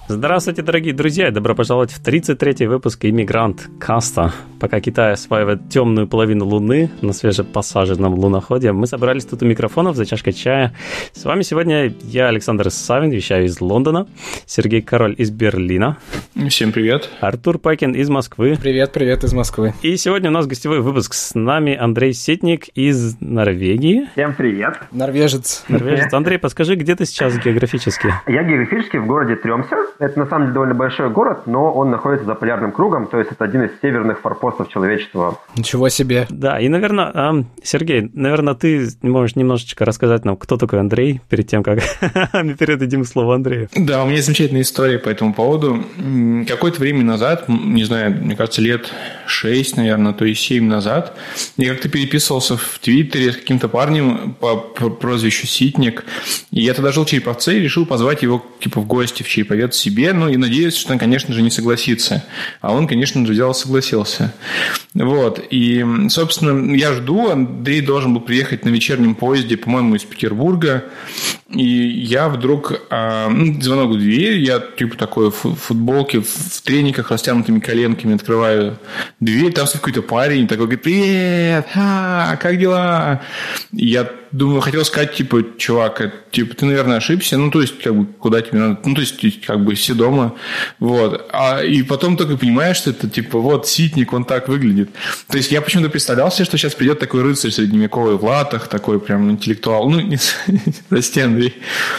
Здравствуйте, дорогие друзья, и добро пожаловать в 33-й выпуск «Иммигрант Каста». Пока Китай осваивает темную половину Луны на свежепосаженном луноходе, мы собрались тут у микрофонов за чашкой чая. С вами сегодня я, Александр Савин, вещаю из Лондона, Сергей Король из Берлина. Всем привет. Артур Пакин из Москвы. Привет из Москвы. И сегодня у нас гостевой выпуск. С нами Андрей Ситник из Норвегии. Всем привет. Норвежец. Андрей, подскажи, где ты сейчас географически? Я географически в городе Трёмсе. Это на самом деле довольно большой город, но он находится за полярным кругом, то есть это один из северных форпостов человечества. Ничего себе. Да, и, наверное, Сергей, ты можешь немножечко рассказать нам, кто такой Андрей, перед тем, как мы передадим слово Андрею. Да, у меня замечательная история по этому поводу. Какое-то время назад, не знаю, мне кажется, лет 6, наверное, то есть 7 назад, я как-то переписывался в Твиттере с каким-то парнем по прозвищу Ситник, и я тогда жил в Череповце и решил позвать его в гости в Череповец себе, и надеюсь, что он, конечно же, не согласится. А он, конечно же, взял и согласился. Вот. И, собственно, я жду. Андрей должен был приехать на вечернем поезде, по-моему, из Петербурга. И я вдруг... звонок в дверь. Я, такой в футболке, в трениках, растянутыми коленками открываю дверь. Там стоит какой-то парень, такой говорит: «Привет! Как дела?» И я думаю, хотел сказать, чувак, ты, наверное, ошибся. То есть, куда тебе надо? Все дома. Вот. И потом только понимаешь, что это, Ситник, он так выглядит. То есть, я почему-то представлял себе, что сейчас придет такой рыцарь средневековый в латах, такой прям интеллектуал. Прости, Андрей.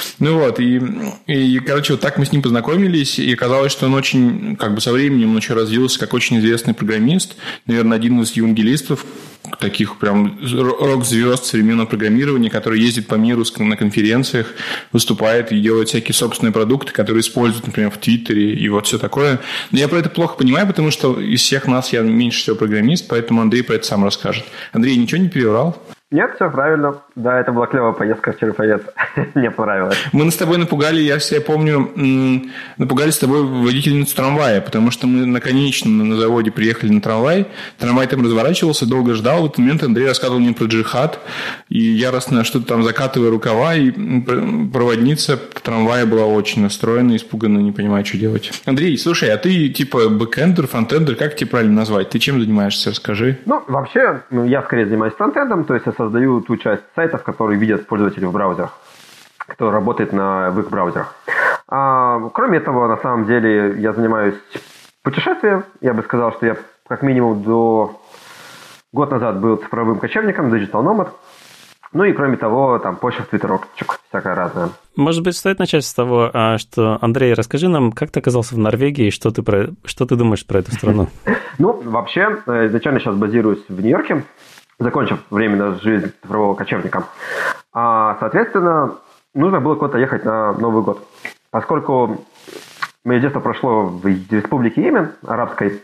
И, короче, вот так мы с ним познакомились, и оказалось, что он очень, со временем очень развился как очень известный программист. Наверное, один из евангелистов, таких прям рок-звезд современного программирования, который ездит по миру на конференциях, выступает и делает всякие собственные продукты, которые используют, например, в Твиттере и вот все такое. Но я про это плохо понимаю, потому что из всех нас я меньше всего программист, поэтому Андрей про это сам расскажет. Андрей, ничего не переврал? Нет, все правильно. Да, это была клевая поездка в Череповец. Мне понравилось. Мы с тобой напугали, я помню, напугали с тобой водительницу трамвая, потому что мы на конечном на заводе приехали на трамвай. Трамвай там разворачивался, долго ждал. В этот момент Андрей рассказывал мне про джихад. И яростно что-то там закатывая рукава. И проводница трамвая была очень настроена, испуганно, не понимая, что делать. Андрей, слушай, а ты бэкэндер, фронтендер, как тебе правильно назвать? Ты чем занимаешься? Расскажи. Вообще, я скорее занимаюсь фронтендом, то есть я создаю ту часть сайтов, которые видят пользователи в браузерах, кто работает в их браузерах. Кроме этого, на самом деле, я занимаюсь путешествием. Я бы сказал, что я как минимум до год назад был цифровым кочевником, digital nomad. И кроме того, там почта, твиттерочек, всякое разное. Может быть, стоит начать с того, что, Андрей, расскажи нам, как ты оказался в Норвегии и что ты думаешь про эту страну? Вообще, изначально сейчас базируюсь в Нью-Йорке, закончив временно жизнь цифрового кочевника. Соответственно, нужно было куда-то ехать на Новый год. Поскольку мое детство прошло в республике Йемен, арабской,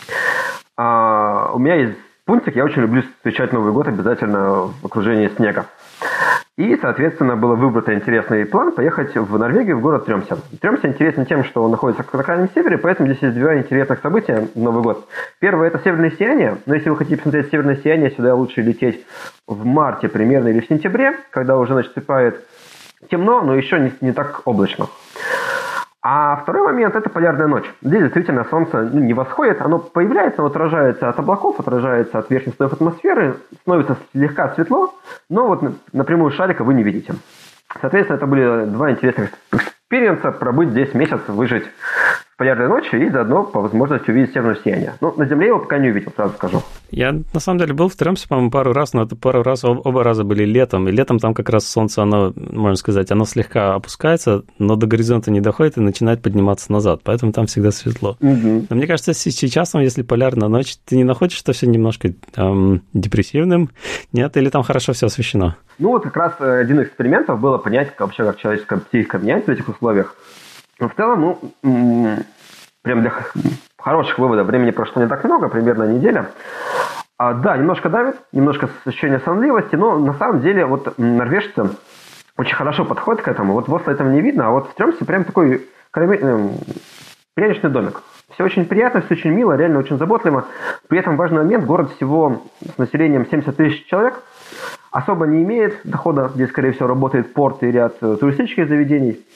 у меня есть пунктик, я очень люблю встречать Новый год обязательно в окружении снега. И, соответственно, был выбран интересный план поехать в Норвегию, в город Трёмсе. Трёмсе интересен тем, что он находится на крайнем севере, поэтому здесь есть два интересных события в Новый год. Первое – это северное сияние. Но если вы хотите посмотреть северное сияние, сюда лучше лететь в марте примерно или в сентябре, когда уже наступает темно, но еще не так облачно. А второй момент – это полярная ночь. Здесь действительно солнце не восходит, оно появляется, оно отражается от облаков, отражается от верхних слоев атмосферы, становится слегка светло, но напрямую шарика вы не видите. Соответственно, это были два интересных экспириенса: пробыть здесь месяц, выжить в полярной ночи и заодно по возможности увидеть северное сияние. На Земле его пока не увидел, сразу скажу. Я, на самом деле, был в Трёмсе, по-моему, пару раз, но это оба раза были летом. И летом там как раз солнце, оно, можно сказать, оно слегка опускается, но до горизонта не доходит и начинает подниматься назад. Поэтому там всегда светло. Угу. Но мне кажется, сейчас, если полярная ночь, ты не находишь, что все немножко депрессивным? Нет? Или там хорошо все освещено? Как раз один из экспериментов было понять вообще, как человеческая психика меняется в этих условиях. Но в целом, прям для хороших выводов времени прошло не так много, примерно неделя. Да, немножко давит, немножко ощущение сонливости, но на самом деле норвежцы очень хорошо подходят к этому. В Осло этого не видно, а в Трёмсе прям такой пряничный домик. Все очень приятно, все очень мило, реально очень заботливо. При этом важный момент: город всего с населением 70 тысяч человек, особо не имеет дохода. Здесь, скорее всего, работает порт и ряд туристических заведений.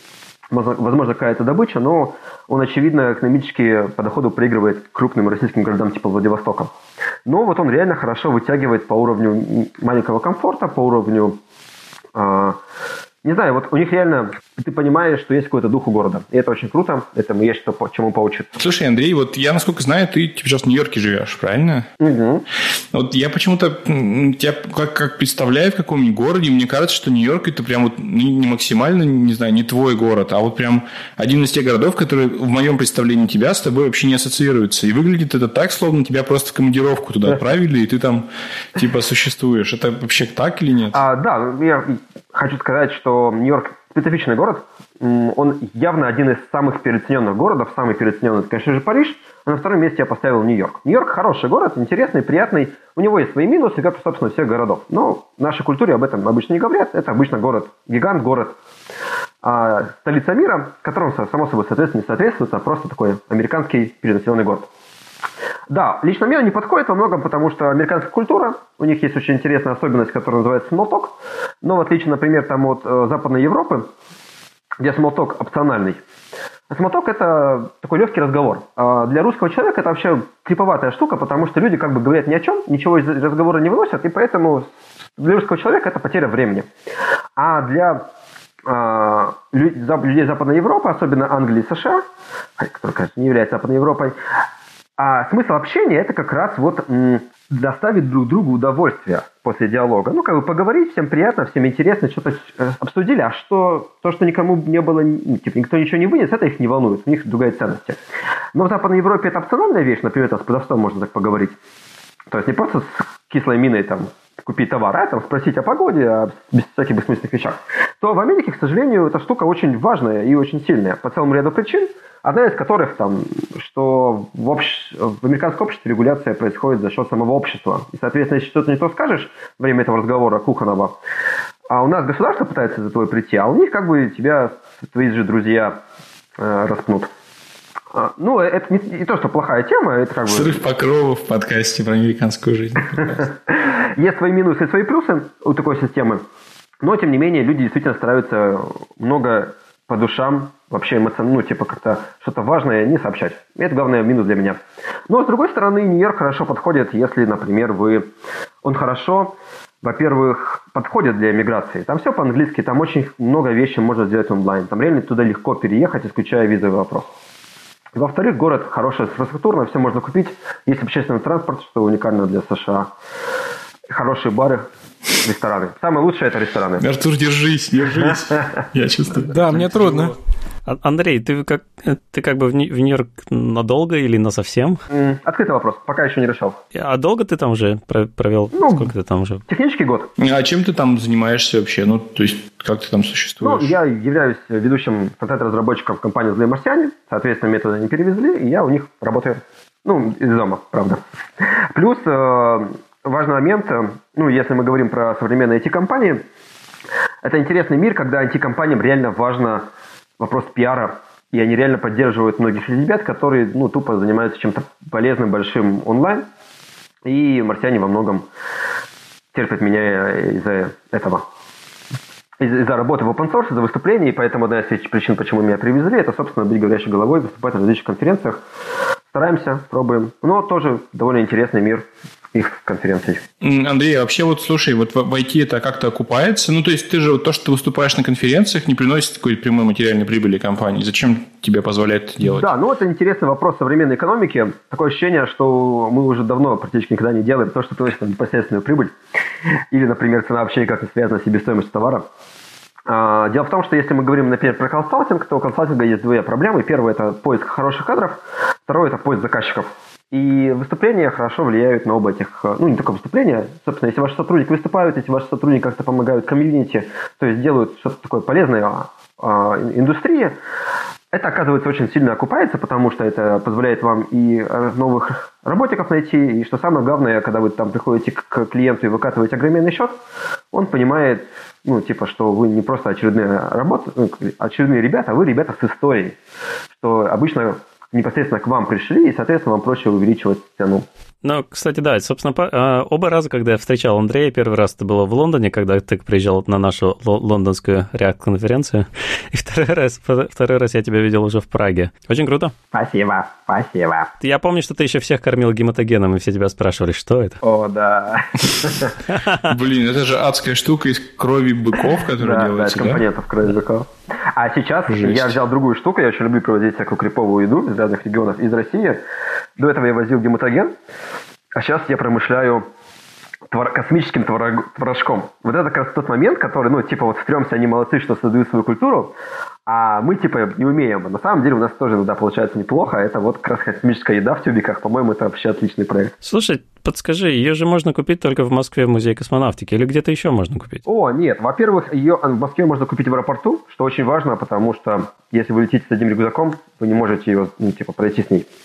возможно, какая-то добыча, но он, очевидно, экономически по доходу проигрывает крупным российским городам типа Владивостока. Но вот он реально хорошо вытягивает по уровню маленького комфорта, по уровню... Не знаю, вот у них реально, ты понимаешь, что есть какой-то дух у города. И это очень круто, этому есть чему поучиться. Слушай, Андрей, вот я, насколько знаю, ты сейчас в Нью-Йорке живешь, правильно? Угу. Вот я почему-то тебя как представляю в каком-нибудь городе, мне кажется, что Нью-Йорк это прям вот не максимально, не знаю, не твой город, а вот прям один из тех городов, которые в моем представлении тебя с тобой вообще не ассоциируются. И выглядит это так, словно тебя просто в командировку туда отправили, и ты там типа существуешь. Это вообще так или нет? Да, я хочу сказать, что Нью-Йорк специфичный город. Он явно один из самых переоцененных городов. Самый переоцененный, это, конечно же, Париж. А на втором месте я поставил Нью-Йорк. Нью-Йорк хороший город, интересный, приятный. У него есть свои минусы, как, собственно, всех городов. Но в нашей культуре об этом обычно не говорят. Это обычно город-гигант, город столица мира, которому, само собой, соответственно, не соответствует, а просто такой американский перенаселенный город. Да, лично мне он не подходит во многом, потому что американская культура, у них есть очень интересная особенность, которая называется small talk. Но в отличие, например, там от Западной Европы, где small talk опциональный. Small talk – это такой легкий разговор. А для русского человека это вообще криповатая штука, потому что люди как бы говорят ни о чем, ничего из разговора не выносят, и поэтому для русского человека это потеря времени. А для людей Западной Европы, особенно Англии и США, которые, конечно, не являются Западной Европой, а смысл общения – это как раз вот доставить друг другу удовольствие после диалога. Ну, как бы поговорить, всем приятно, всем интересно, что-то обсудили, а то, что никому не было, типа, никто ничего не вынес, это их не волнует, у них другая ценность. Но в Западной Европе это опциональная вещь, например, там с продавцом можно так поговорить. То есть не просто с кислой миной там купить товар, а там спросить о погоде, о всяких бессмысленных вещах. То в Америке, к сожалению, эта штука очень важная и очень сильная по целому ряду причин. Одна из которых, там, что в американском обществе регуляция происходит за счет самого общества. И, соответственно, если что-то не то скажешь во время этого разговора кухонного, а у нас государство пытается за тобой прийти, а у них как бы тебя твои же друзья распнут. Ну, это не то, что плохая тема, это как бы... Срыв покровов в подкасте про американскую жизнь. Есть свои минусы и свои плюсы у такой системы, но, тем не менее, люди действительно стараются много по душам, вообще эмоционально, типа как-то что-то важное не сообщать. И это главный минус для меня. Но, с другой стороны, Нью-Йорк хорошо подходит, если, например, он хорошо, во-первых, подходит для миграции. Там все по-английски, там очень много вещей можно сделать онлайн. Там реально туда легко переехать, исключая визовый вопрос. Во-вторых, город хороший инфраструктурно, все можно купить. Есть общественный транспорт, что уникально для США. Хорошие бары, рестораны. Самое лучшее – это рестораны. Артур, держись. Я чувствую. Да, мне трудно. Андрей, ты как бы в Нью-Йорк надолго или насовсем? Открытый вопрос, пока еще не решал. А долго ты там уже провел? Сколько ты там уже? Технический год. А чем ты там занимаешься вообще? Ну, то есть, как ты там существуешь? Я являюсь ведущим фронтенд-разработчиком в компании «Злые марсиане». Соответственно, мне туда не перевезли, и я у них работаю. Из дома, правда. Плюс важный момент, если мы говорим про современные IT-компании, это интересный мир, когда IT-компаниям реально важно вопрос пиара, и они реально поддерживают многих ребят, которые тупо занимаются чем-то полезным, большим онлайн, и марсиане во многом терпят меня из-за этого. Из-за работы в open source, из-за выступлений, и поэтому одна из причин, почему меня привезли, это, собственно, быть говорящей головой, выступать на различных конференциях. Стараемся, пробуем. Но тоже довольно интересный мир их конференций. Андрей, вообще слушай, в IT это как-то окупается? То есть ты же то, что ты выступаешь на конференциях, не приносит какой-то прямой материальной прибыли компании. Зачем тебе позволяет это делать? Да, это интересный вопрос современной экономики. Такое ощущение, что мы уже давно практически никогда не делаем то, что приносит непосредственную прибыль. Или, например, цена вообще никак не связана с себестоимостью товара. Дело в том, что если мы говорим, например, про консалтинг, то у консалтинга есть две проблемы. Первое – это поиск хороших кадров. Второе – это поиск заказчиков. И выступления хорошо влияют на оба этих... не только выступления. Собственно, если ваши сотрудники выступают, если ваши сотрудники как-то помогают комьюнити, то есть делают что-то такое полезное индустрии, это, оказывается, очень сильно окупается, потому что это позволяет вам и новых работников найти, и что самое главное, когда вы там приходите к клиенту и выкатываете огроменный счет, он понимает, что вы не просто очередные ребята, а вы ребята с историей. Что обычно непосредственно к вам пришли, и, соответственно, вам проще увеличивать цену. Ну, кстати, да, собственно, оба раза, когда я встречал Андрея, первый раз это было в Лондоне, когда ты приезжал на нашу лондонскую React-конференцию, и второй раз я тебя видел уже в Праге. Очень круто. Спасибо. Я помню, что ты еще всех кормил гематогеном, и все тебя спрашивали, что это? О, да. Блин, это же адская штука из крови быков, которая делается, да? Да, из компонентов крови быков. А сейчас я взял другую штуку, я очень люблю проводить всякую криповую еду из разных регионов из России. До этого я возил гематоген, а сейчас я промышляю космическим творожком. Вот это как раз тот момент, который, вот стремся, они молодцы, что создают свою культуру, а мы, не умеем. На самом деле у нас тоже иногда получается неплохо. Это вот как раз космическая еда в тюбиках. По-моему, это вообще отличный проект. Слушай, подскажи, ее же можно купить только в Москве в Музее космонавтики или где-то еще можно купить? О, нет. Во-первых, ее в Москве можно купить в аэропорту, что очень важно, потому что если вы летите с одним рюкзаком, вы не можете ее, пройти с ней.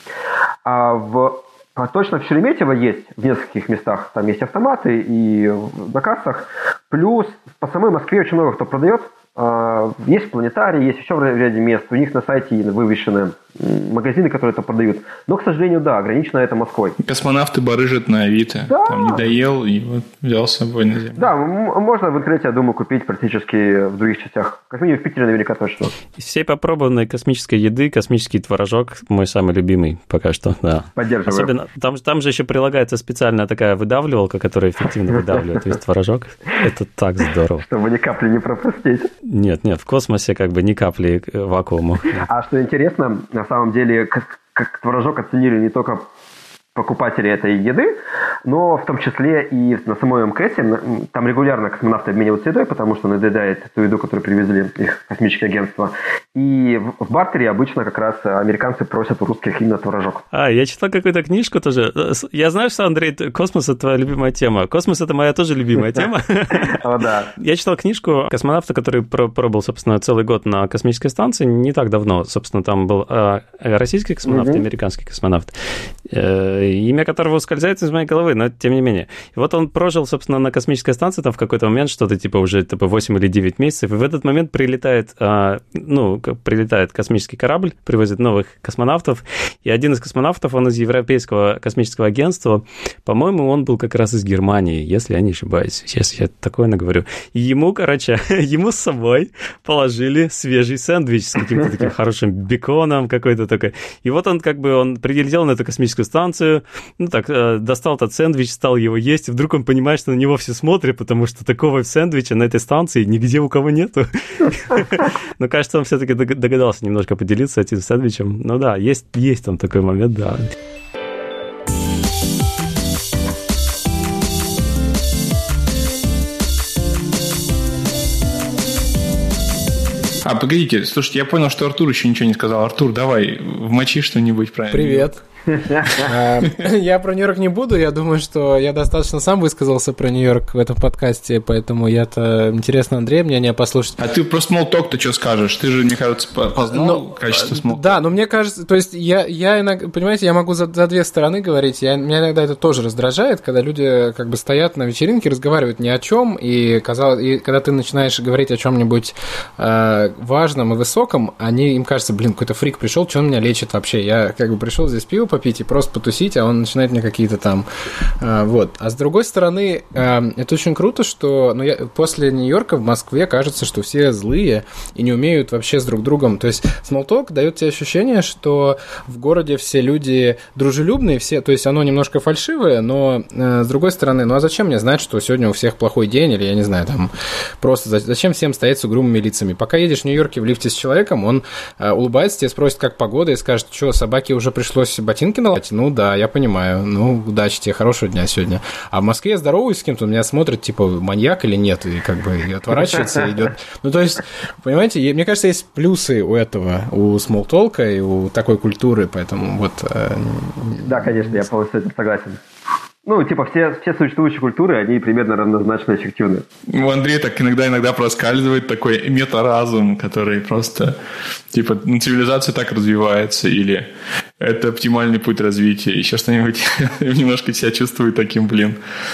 Точно в Шереметьево есть в нескольких местах. Там есть автоматы и на кассах. Плюс по самой Москве очень много кто продает. Есть планетарий, есть еще в ряде мест. У них на сайте вывешены магазины, которые это продают. Но, к сожалению, да, ограничено это Москвой. Космонавты барыжат на Авито. Да. Там не доел и вот взял с собой на Землю. Да, можно в интернете, я думаю, купить практически в других частях. Как минимум в Питере наверняка точно. Из всей попробованной космической еды космический творожок мой самый любимый пока что, да. Поддерживаю. Особенно, там же еще прилагается специальная такая выдавливалка, которая эффективно выдавливает весь творожок. Это так здорово. Чтобы ни капли не пропустить. Нет, в космосе ни капли вакуума. А что интересно, на самом деле, как творожок оценили не только покупатели этой еды, но в том числе и на самой МКС. Там регулярно космонавты обмениваются едой, потому что надоедает ту еду, которую привезли их космическое агентство. И в бартере обычно как раз американцы просят у русских именно творожок. Я читал какую-то книжку тоже. Я знаю, что, Андрей, космос – это твоя любимая тема. Космос – это моя тоже любимая тема. О, да. Я читал книжку космонавта, который пробыл, собственно, целый год на космической станции не так давно. Собственно, там был российский космонавт и американский космонавт, имя которого ускользает из моей головы, но тем не менее. И вот он прожил, собственно, на космической станции там в какой-то момент что-то уже 8 или 9 месяцев, и в этот момент прилетает космический корабль, привозит новых космонавтов, и один из космонавтов, он из Европейского космического агентства, по-моему, он был как раз из Германии, если я не ошибаюсь. Сейчас я такое наговорю. И ему с собой положили свежий сэндвич с каким-то таким хорошим беконом какой-то такой. И вот он он прилетел на эту космическую станцию, достал этот сэндвич, стал его есть, и вдруг он понимает, что на него все смотрят, потому что такого сэндвича на этой станции нигде у кого нету. Но, кажется, он все-таки догадался немножко поделиться этим сэндвичем. Ну да, есть там такой момент, да. Погодите, слушайте, я понял, что Артур еще ничего не сказал. Артур, давай, вмочи что-нибудь правильно. Привет. Я про Нью-Йорк не буду, я думаю, что я достаточно сам высказался про Нью-Йорк в этом подкасте, поэтому интересно Андрея мнение послушать. А ты про смолток-то что скажешь? Ты же, мне кажется, познал качество смолтока. Да, но мне кажется, то есть я иногда, понимаете, я могу за две стороны говорить, меня иногда это тоже раздражает, когда люди стоят на вечеринке, разговаривают ни о чем, и когда ты начинаешь говорить о чем-нибудь важном и высоком, им кажется, какой-то фрик пришел, что он меня лечит вообще, я пришел здесь пиво попить и просто потусить, а он начинает мне какие-то там... Вот. А с другой стороны, это очень круто, что после Нью-Йорка в Москве кажется, что все злые и не умеют вообще с друг другом. То есть смолток дает тебе ощущение, что в городе все люди дружелюбные, то есть оно немножко фальшивое, но с другой стороны, а зачем мне знать, что сегодня у всех плохой день, или я не знаю, там просто зачем всем стоять с угрюмыми лицами? Пока едешь в Нью-Йорке в лифте с человеком, он улыбается тебе, спросит, как погода, и скажет, что, собаке уже пришлось ботинки наладить? Ну да, я понимаю. Удачи тебе, хорошего дня сегодня. А в Москве я здороваюсь с кем-то, он меня смотрит, маньяк или нет, и и отворачивается, и идет. То есть, понимаете, мне кажется, есть плюсы у этого, у смолтолка и у такой культуры, поэтому вот... Да, конечно, я полностью с этим согласен. Все существующие культуры, они примерно равнозначно эффективны. У Андрея так иногда проскальзывает такой метаразум, который просто, цивилизация так развивается, или это оптимальный путь развития, еще что-нибудь. Немножко себя чувствую таким,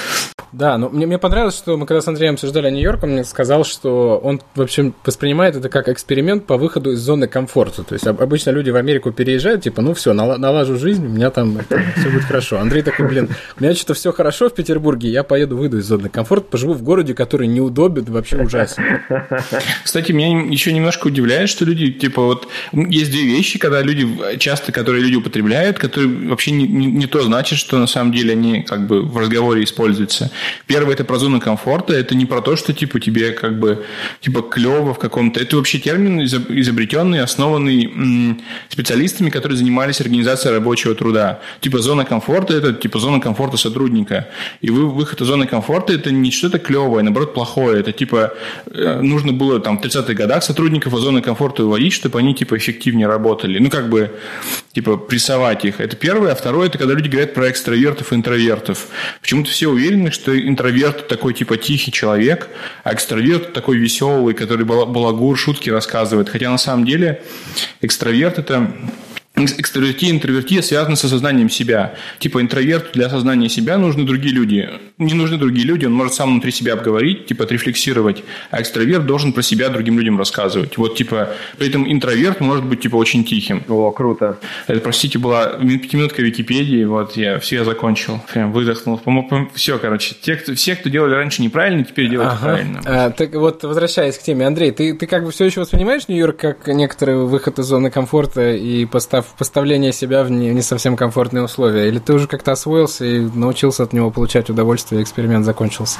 Да, но мне понравилось, что мы когда с Андреем обсуждали Нью-Йорк, он мне сказал, что он, в общем, воспринимает это как эксперимент по выходу из зоны комфорта. То есть обычно люди в Америку переезжают, типа, ну все, налажу жизнь, у меня там все будет хорошо. Андрей такой, блин, у меня что-то все хорошо в Петербурге, я выйду из зоны комфорта, поживу в городе, который неудобен, вообще ужасен. Кстати, меня еще немножко удивляет, что люди, типа, вот есть две вещи, когда люди часто, которые люди употребляют, которые вообще не то значит, что на самом деле они как бы в разговоре используются. Первое – это про зону комфорта, это не про то, что типа тебе как бы типа клево в каком-то. Это вообще термин изобретенный, основанный специалистами, которые занимались организацией рабочего труда. Типа зона комфорта – это типа зона комфорта сотрудника. И выход из зоны комфорта – это не что-то клевое, наоборот плохое. Это типа нужно было там в 30-х годах сотрудников из зоны комфорта выводить, чтобы они типа эффективнее работали. Ну как бы типа прессовать их. Это первое. А второе – это когда люди говорят про экстравертов и интровертов. Почему-то все уверены, что интроверт такой типа тихий человек, а экстраверт такой веселый, который балагур, шутки рассказывает. Хотя на самом деле экстраверт – это... Экстравертия и интровертия связаны с осознанием себя. Типа интроверту для осознания себя нужны другие люди. Не нужны другие люди, он может сам внутри себя обговорить, типа отрефлексировать. А экстраверт должен про себя другим людям рассказывать. Вот типа, при этом интроверт может быть типа очень тихим. О, круто. Это, простите, была 5-минутка Википедии, вот я закончил. Прям выдохнул. Все, короче. Все, кто делали раньше неправильно, теперь делают правильно. Так вот, возвращаясь к теме, Андрей, ты как бы все еще воспринимаешь Нью-Йорк как некоторый выход из зоны комфорта и поставление себя в не совсем комфортные условия? Или ты уже как-то освоился и научился от него получать удовольствие, и эксперимент закончился?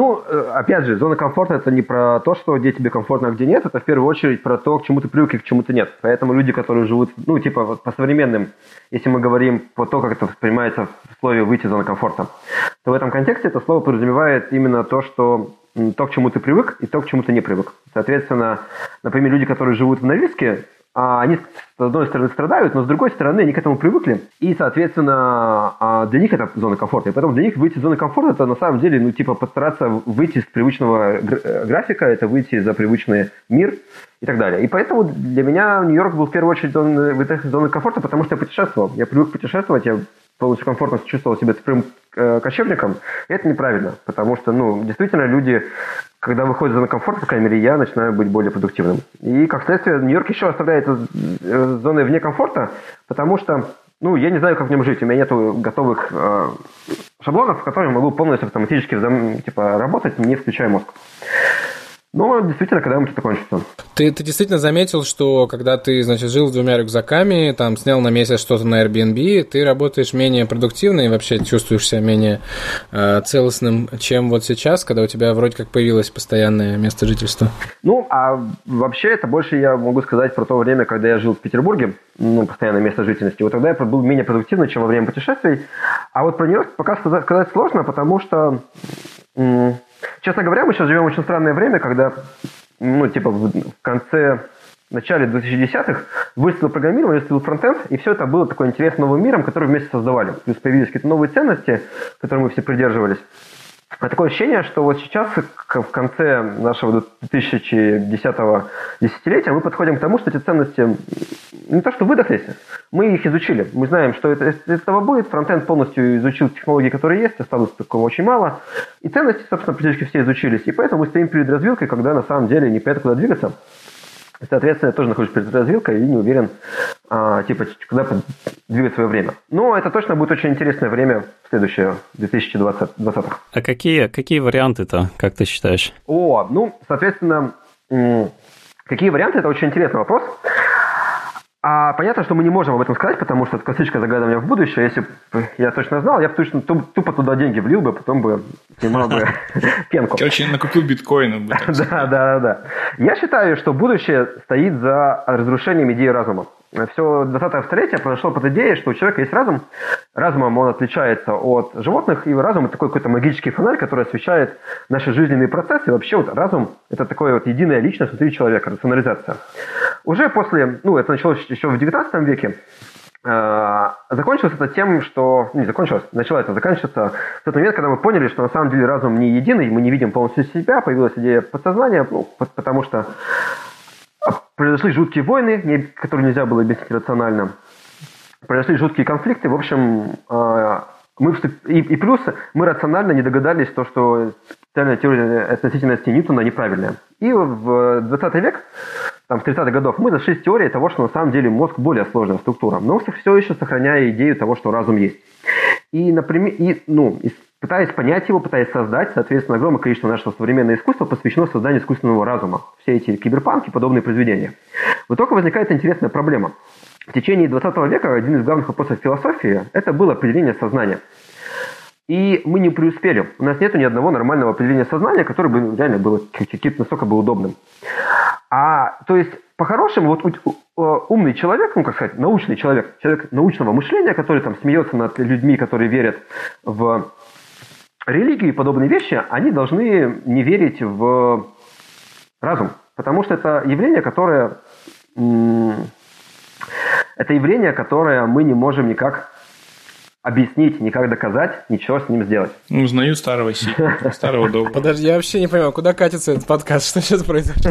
Опять же, зона комфорта – это не про то, что где тебе комфортно, а где нет. Это в первую очередь про то, к чему ты привык и к чему ты нет. Поэтому люди, которые живут, по современным, если мы говорим по то, как это воспринимается в слове «выйти из зоны комфорта», то в этом контексте это слово подразумевает именно то, к чему ты привык, и то, к чему ты не привык. Соответственно, например, люди, которые живут в Норильске, они, с одной стороны, страдают, но с другой стороны, они к этому привыкли. И, соответственно, для них это зона комфорта. И поэтому для них выйти из зоны комфорта – это на самом деле, постараться выйти из привычного графика, это выйти за привычный мир и так далее. И поэтому для меня Нью-Йорк был в первую очередь выйти из зоны комфорта, потому что я путешествовал. Я привык путешествовать, я полностью комфортно чувствовал себя цифровым кочевником. И это неправильно, потому что, действительно, люди... Когда выходит из зоны комфорта, по крайней мере, я начинаю быть более продуктивным. И, как следствие, Нью-Йорк еще оставляет зоны вне комфорта, потому что, я не знаю, как в нем жить. У меня нету готовых шаблонов, в которых я могу полностью автоматически работать, не включая мозг. Но действительно, когда-нибудь это кончится. Ты действительно заметил, что когда ты, жил с 2 рюкзаками, там снял на месяц что-то на Airbnb, ты работаешь менее продуктивно и вообще чувствуешь себя менее целостным, чем вот сейчас, когда у тебя вроде как появилось постоянное место жительства? А вообще это больше я могу сказать про то время, когда я жил в Петербурге, постоянное место жительности. Вот тогда я был менее продуктивным, чем во время путешествий. А вот про Нью-Йорк пока сказать сложно, потому что... Честно говоря, мы сейчас живем в очень странное время, когда, в начале 2010-х выставил программирование, выставил фронтенд, и все это было такой интересным новым миром, который вместе создавали. Плюс появились какие-то новые ценности, которым мы все придерживались. А такое ощущение, что вот сейчас, в конце нашего 2010-го десятилетия, мы подходим к тому, что эти ценности не то что выдохлись, мы их изучили. Мы знаем, что этого будет. Фронтенд полностью изучил технологии, которые есть, осталось такого очень мало. И ценности, собственно, практически все изучились. И поэтому мы стоим перед развилкой, когда на самом деле непонятно, куда двигаться. Соответственно, я тоже нахожусь перед развилкой и не уверен, куда двигать свое время. Но это точно будет очень интересное время в следующее 2020-х. А какие варианты-то, как ты считаешь? Соответственно, какие варианты – это очень интересный вопрос. Понятно, что мы не можем об этом сказать, потому что это классическое загадывание в будущее. Если бы я точно знал, я бы точно тупо туда деньги влил бы, потом бы снимал бы пенку. Короче, накупил биткоинов. Да. Я считаю, что будущее стоит за разрушением идеи разума. Все 20-е столетие произошло под идеей, что у человека есть разум. Разумом он отличается от животных, и разум – это такой какой-то магический фонарь, который освещает наши жизненные процессы. И вообще разум – это такое единая личность внутри человека, рационализация. Уже после, это началось еще в 19 веке, закончилось это тем, что... Начало это заканчиваться в тот момент, когда мы поняли, что на самом деле разум не единый, мы не видим полностью себя, появилась идея подсознания, потому что произошли жуткие войны, которые нельзя было объяснить рационально. Произошли жуткие конфликты. В общем, И плюс мы рационально не догадались, что специальная теория относительности Ньютона неправильная. И в 20 век, там, в 30-х годах, мы зашли с теорией того, что на самом деле мозг более сложная структура, но все еще сохраняя идею того, что разум есть. И, например, пытаясь понять его, пытаясь создать, соответственно, огромное количество нашего современного искусства посвящено созданию искусственного разума. Все эти киберпанки, подобные произведения. В итоге возникает интересная проблема. В течение 20 века один из главных вопросов философии – это было определение сознания. И мы не преуспели. У нас нет ни одного нормального определения сознания, которое бы реально было настолько бы удобным. То есть, по-хорошему, умный человек, научный человек научного мышления, который там смеется над людьми, которые верят в религию и подобные вещи, они должны не верить в разум. Потому что это явление, которое мы не можем никак объяснить, никак доказать, ничего с ним сделать. Узнаю старого старого доброго. Подожди, я вообще не понимаю, куда катится этот подкаст, что сейчас произошло?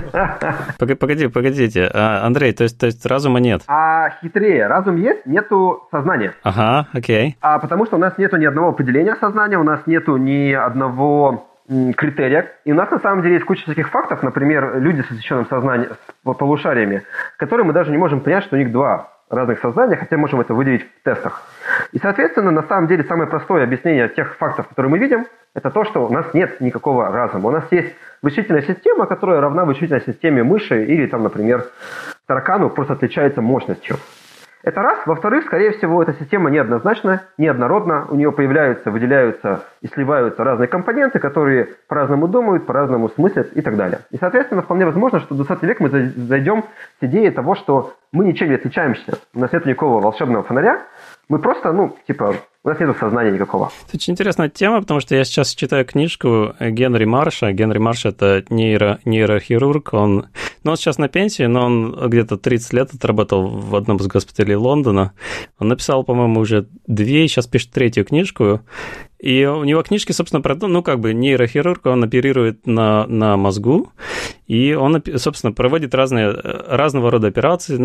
Погодите, Андрей, то есть разума нет? Хитрее, разум есть, нету сознания. Ага, окей. Потому что у нас нету ни одного определения сознания, у нас нету ни одного критерия. И у нас на самом деле есть куча всяких фактов, например, люди с освещенным сознанием, с полушариями, которые мы даже не можем понять, что у них два разных сознания, хотя можем это выделить в тестах. И, соответственно, на самом деле самое простое объяснение тех фактов, которые мы видим, это то, что у нас нет никакого разума. У нас есть вычислительная система, которая равна вычислительной системе мыши или, там, например, таракану, просто отличается мощностью. Это раз. Во-вторых, скорее всего, эта система неоднозначна, неоднородна. У нее появляются, выделяются и сливаются разные компоненты, которые по-разному думают, по-разному смыслят и так далее. И, соответственно, вполне возможно, что в 20 век мы зайдем с идеей того, что мы ничем не отличаемся. У нас нет никакого волшебного фонаря. Мы просто, у нас нет сознания никакого. Это очень интересная тема, потому что я сейчас читаю книжку Генри Марша. Генри Марш – это нейрохирург. Он сейчас на пенсии, но он где-то 30 лет отработал в одном из госпиталей Лондона. Он написал, по-моему, уже 2, сейчас пишет 3 книжку. И у него книжки, собственно, про нейрохирург, он оперирует на мозгу, и он, собственно, проводит разного рода операции,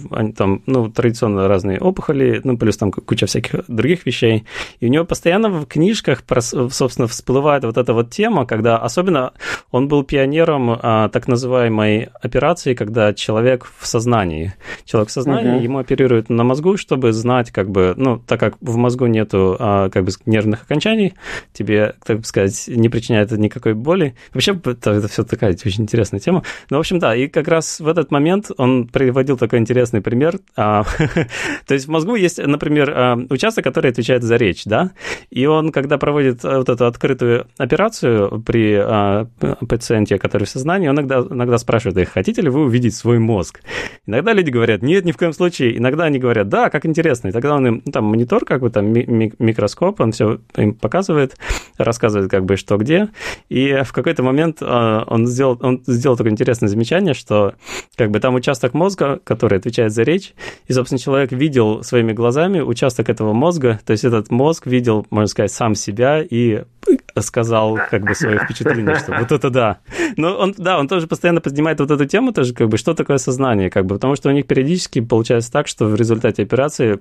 традиционно разные опухоли, плюс там куча всяких других вещей. И у него постоянно в книжках, собственно, всплывает вот эта вот тема, когда особенно он был пионером так называемой операции, когда человек в сознании. Человек в сознании, ему оперируют на мозгу, чтобы знать, так как в мозгу нету нервных окончаний, тебе, так сказать, не причиняет никакой боли. Вообще, это все такая очень интересная тема. Ну, в общем, да, и как раз в этот момент он приводил такой интересный пример. То есть в мозгу есть, например, участок, который отвечает за речь, да, и он, когда проводит вот эту открытую операцию при пациенте, который в сознании, он иногда спрашивает их: хотите ли вы увидеть свой мозг? Иногда люди говорят: нет, ни в коем случае. Иногда они говорят: да, как интересно. И тогда он им, монитор, микроскоп, он все им показывает, рассказывает, что где. И в какой-то момент он сделал такое интересное замечание, что там участок мозга, который отвечает за речь, и, собственно, человек видел своими глазами участок этого мозга, то есть этот мозг видел, можно сказать, сам себя и сказал свое впечатление, что вот это да. Но он тоже постоянно поднимает вот эту тему тоже, что такое сознание, потому что у них периодически получается так, что в результате операции,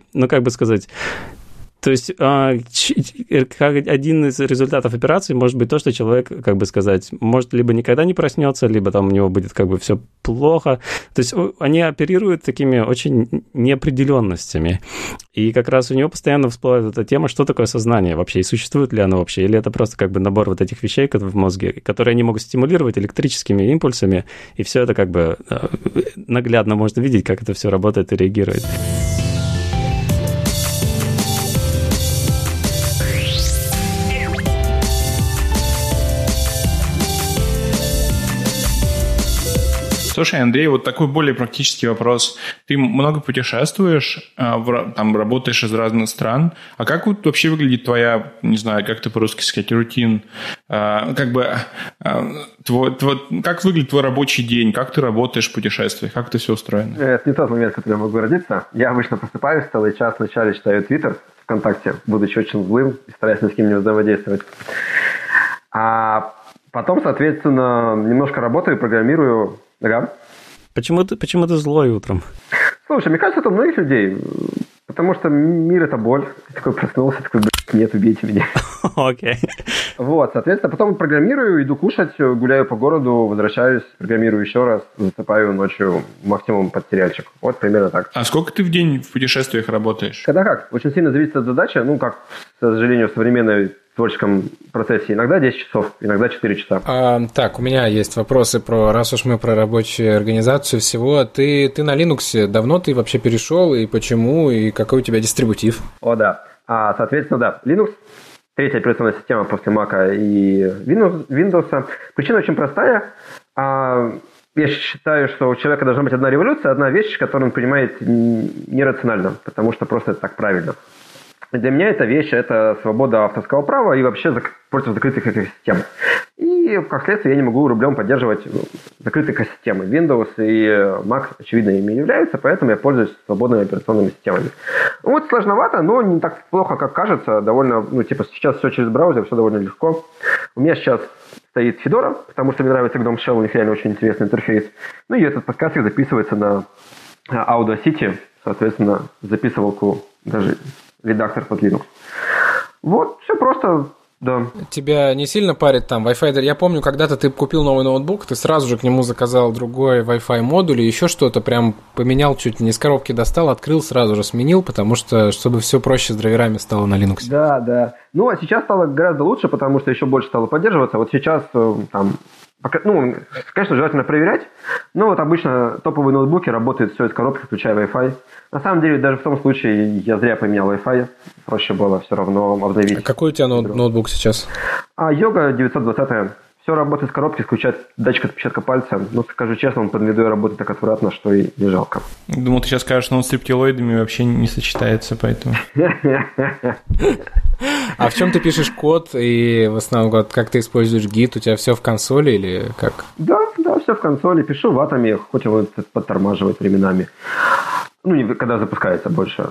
то есть один из результатов операции может быть то, что человек, может либо никогда не проснется, либо там у него будет все плохо. То есть они оперируют такими очень неопределенностями. И как раз у него постоянно всплывает эта тема, что такое сознание вообще, и существует ли оно вообще, или это просто набор вот этих вещей в мозге, которые они могут стимулировать электрическими импульсами, и все это наглядно можно видеть, как это все работает и реагирует. Слушай, Андрей, вот такой более практический вопрос. Ты много путешествуешь, работаешь из разных стран. А как вообще выглядит твоя, не знаю, как ты по-русски сказать, рутин? Как выглядит твой рабочий день? Как ты работаешь в путешествиях? Как это все устроено? Это не тот момент, в который я могу родиться. Я обычно просыпаюсь, целый час вначале читаю Твиттер ВКонтакте, будучи очень злым и стараясь ни с кем не взаимодействовать. А потом, соответственно, немножко работаю, программирую. Ага. Почему ты злой утром? Слушай, мне кажется, это у многих людей. Потому что мир — это боль. Ты такой проснулся, такой, нет, убейте меня. Окей. Вот, соответственно, потом программирую, иду кушать, гуляю по городу, возвращаюсь, программирую еще раз, засыпаю ночью максимум под сериальчик. Вот примерно так. А сколько ты в день в путешествиях работаешь? Когда как? Очень сильно зависит от задачи. Ну, как, к сожалению, в современной творческом процессе. Иногда 10 часов, иногда 4 часа. Так, у меня есть вопросы раз уж мы про рабочую организацию всего. Ты на Linux давно ты вообще перешел, и почему, и какой у тебя дистрибутив? О, да. Соответственно, да, Linux, третья операционная система после Mac и Windows. Причина очень простая. Я считаю, что у человека должна быть одна революция, одна вещь, которую он принимает нерационально, потому что просто это так правильно. Для меня эта вещь – это свобода авторского права и вообще против закрытых экосистем. И, как следствие, я не могу рублем поддерживать закрытые экосистемы. Windows и Mac, очевидно, ими являются, поэтому я пользуюсь свободными операционными системами. Вот сложновато, но не так плохо, как кажется. Довольно, сейчас все через браузер, все довольно легко. У меня сейчас стоит Fedora, потому что мне нравится Gnome Shell, у них реально очень интересный интерфейс. Ну и этот подкаст записывается на Audacity, соответственно, записывалку даже редактор под Linux. Вот, все просто, да. Тебя не сильно парит там Wi-Fi? Я помню, когда-то ты купил новый ноутбук, ты сразу же к нему заказал другой Wi-Fi модуль, и еще что-то прям поменял, чуть не из коробки достал, открыл, сразу же сменил, потому что, чтобы все проще с драйверами стало на Linux. Да. Ну, а сейчас стало гораздо лучше, потому что еще больше стало поддерживаться. Вот сейчас конечно, желательно проверять, но вот обычно топовые ноутбуки работают все из коробки, включая Wi-Fi. На самом деле, даже в том случае я зря поменял Wi-Fi, проще было все равно обновить. А какой у тебя ноутбук сейчас? Yoga 920. Все работает с коробки, включает датчик отпечатка пальца. Но, скажу честно, он под видео работает так отвратно, что и не жалко. Думал, ты сейчас скажешь, что он с рептилоидами вообще не сочетается, поэтому... А в чем ты пишешь код и в основном как ты используешь Git? У тебя все в консоли или как? Да, все в консоли. Пишу в Atom, хоть его подтормаживает временами. Ну, когда запускается больше.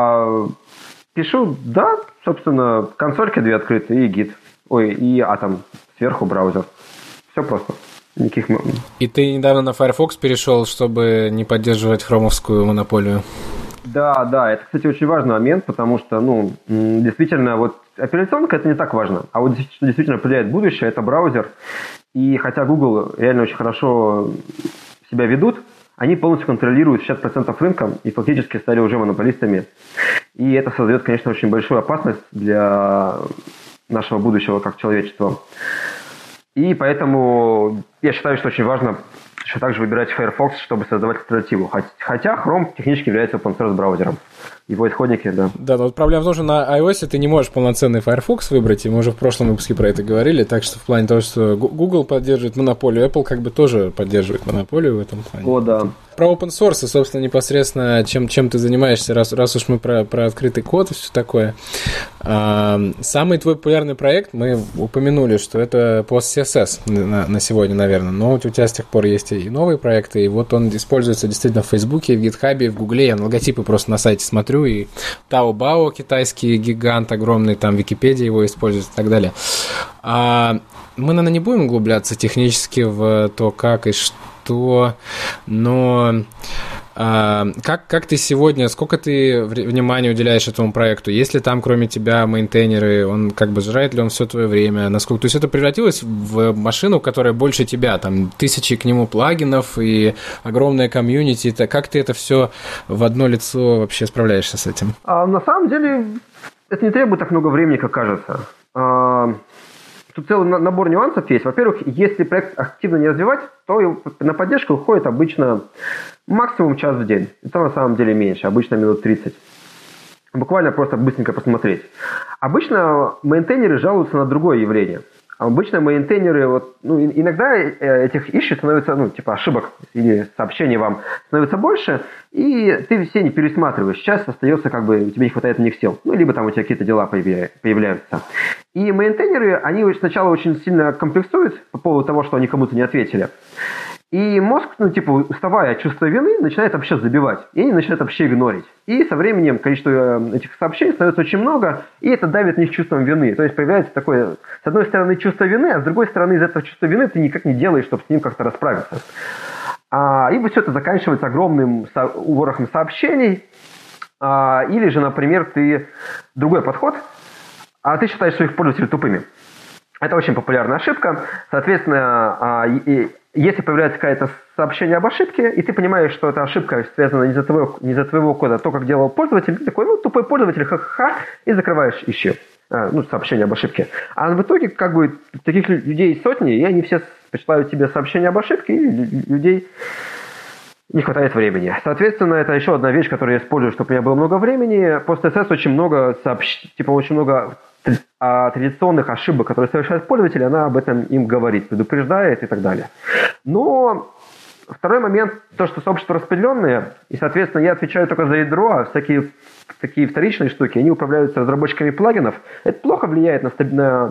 Пишу, да, собственно, консольки две открыты и Git. И Atom. Сверху браузер. Все просто. Никаких... И ты недавно на Firefox перешел, чтобы не поддерживать хромовскую монополию? Да, это, кстати, очень важный момент, потому что, действительно, вот операционка это не так важно, а вот что действительно определяет будущее, это браузер. И хотя Google реально очень хорошо себя ведут, они полностью контролируют 60% рынка и фактически стали уже монополистами. И это создает, конечно, очень большую опасность для нашего будущего как человечества. И поэтому я считаю, что очень важно еще также выбирать Firefox, чтобы создавать альтернативу. Хотя Chrome технически является open-source браузером. Его исходники, да. Да, но вот проблема в том, что на iOS ты не можешь полноценный Firefox выбрать, и мы уже в прошлом выпуске про это говорили, так что в плане того, что Google поддерживает монополию, Apple как бы тоже поддерживает монополию в этом плане. О, да. Про open source, и, собственно, непосредственно чем ты занимаешься, раз уж мы про открытый код и все такое. Самый твой популярный проект, мы упомянули, что это PostCSS на сегодня, наверное, но у тебя с тех пор есть и новые проекты, и вот он используется действительно в Фейсбуке, в Гитхабе, в Гугле, я на логотипы просто на сайте смотрю, и Taobao, китайский гигант огромный, там Википедия его использует и так далее. Мы, наверное, не будем углубляться технически в то, как и что, но как ты сегодня, сколько ты внимания уделяешь этому проекту? Есть ли там, кроме тебя, мейнтейнеры, он как бы жрает ли он все твое время? Насколько? То есть это превратилось в машину, которая больше тебя, там тысячи к нему плагинов и огромное комьюнити. Как ты это все в одно лицо вообще справляешься с этим? На самом деле это не требует так много времени, как кажется. Тут целый набор нюансов есть. Во-первых, если проект активно не развивать, то на поддержку уходит обычно максимум час в день. Это на самом деле меньше, обычно минут 30. Буквально просто быстренько посмотреть. Обычно мейнтейнеры жалуются на другое явление. Обычно мейнтейнеры, иногда этих issue становится, ошибок или сообщений вам становится больше, и ты все не пересматриваешь. Сейчас остается, у тебя не хватает на них сил. Либо там у тебя какие-то дела появляются. И мейнтейнеры, они сначала очень сильно комплексуют по поводу того, что они кому-то не ответили. И мозг, уставая от чувства вины, начинает вообще забивать. И они начинают вообще игнорить. И со временем количество этих сообщений становится очень много, и это давит на них чувством вины. То есть появляется такое, с одной стороны, чувство вины, а с другой стороны, из этого чувства вины ты никак не делаешь, чтобы с ним как-то расправиться. И все это заканчивается огромным ворохом сообщений. Или же, например, ты другой подход, а ты считаешь своих пользователей тупыми. Это очень популярная ошибка. Соответственно, если появляется какое-то сообщение об ошибке, и ты понимаешь, что эта ошибка связана не за твоего кода, а то, как делал пользователь, ты такой, тупой пользователь, ха-ха-ха, и закрываешь issue, сообщение об ошибке. А в итоге, таких людей сотни, и они все присылают тебе сообщение об ошибке, и людей не хватает времени. Соответственно, это еще одна вещь, которую я использую, чтобы у меня было много времени. PostSS очень много традиционных ошибок, которые совершают пользователи, она об этом им говорит, предупреждает и так далее. Но второй момент, то, что сообщества распределенные, и, соответственно, я отвечаю только за ядро, а всякие такие вторичные штуки, они управляются разработчиками плагинов. Это плохо влияет на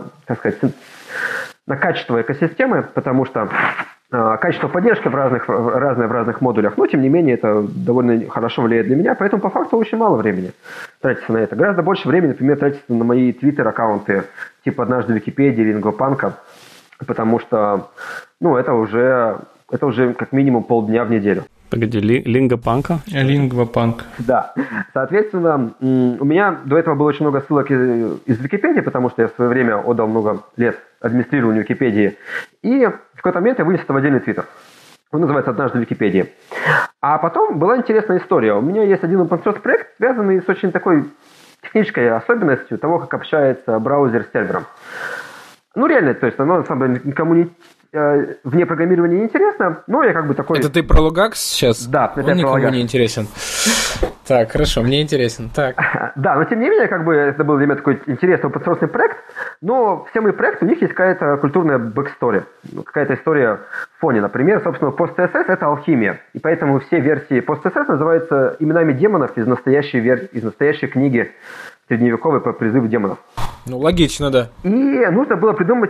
качество экосистемы, потому что качество поддержки разное в разных модулях, но, тем не менее, это довольно хорошо влияет для меня, поэтому, по факту, очень мало времени тратится на это. Гораздо больше времени, например, тратится на мои твиттер-аккаунты, типа «Однажды в Википедии», «Лингвапанка», потому что, это уже как минимум полдня в неделю. Погоди, Лингвапанка? Лингвапанк. Да. Соответственно, у меня до этого было очень много ссылок из Википедии, потому что я в свое время отдал много лет администрированию Википедии. И в какой-то момент я вынес это в отдельный твиттер. Он называется «Однажды в Википедии». А потом была интересная история. У меня есть один open source проект, связанный с очень такой технической особенностью того, как общается браузер с сервером. Реально, то есть оно на самом деле никому вне программирования не интересно, но я такой... Это ты про Logax сейчас? Да, это он никому не интересен. Так, хорошо, мне интересен. Так. Да, но тем не менее, это был для меня такой интересный open-source проект, но все мои проекты, у них есть какая-то культурная бэкстори, какая-то история в фоне. Например, собственно, PostSS — это алхимия, и поэтому все версии PostSS называются именами демонов из настоящей книги средневековой по призыву демонов. Логично, да. И нужно было придумать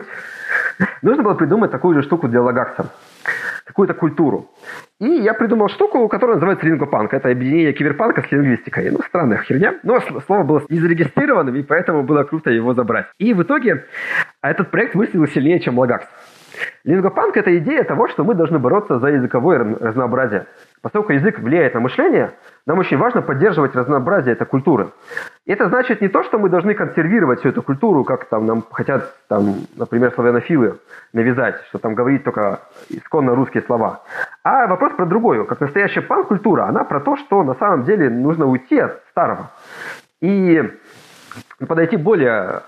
такую же штуку для Logax, какую-то культуру. И я придумал штуку, которая называется лингвапанк. Это объединение киберпанка с лингвистикой. Странная херня, но слово было не зарегистрированным, и поэтому было круто его забрать. И в итоге этот проект выстрелил сильнее, чем Logax. Лингвапанк — это идея того, что мы должны бороться за языковое разнообразие. Поскольку язык влияет на мышление, нам очень важно поддерживать разнообразие этой культуры. И это значит не то, что мы должны консервировать всю эту культуру, как нам хотят, например, славянофилы навязать, что говорить только исконно русские слова. А вопрос про другое. Как настоящая панк-культура, она про то, что на самом деле нужно уйти от старого и подойти более,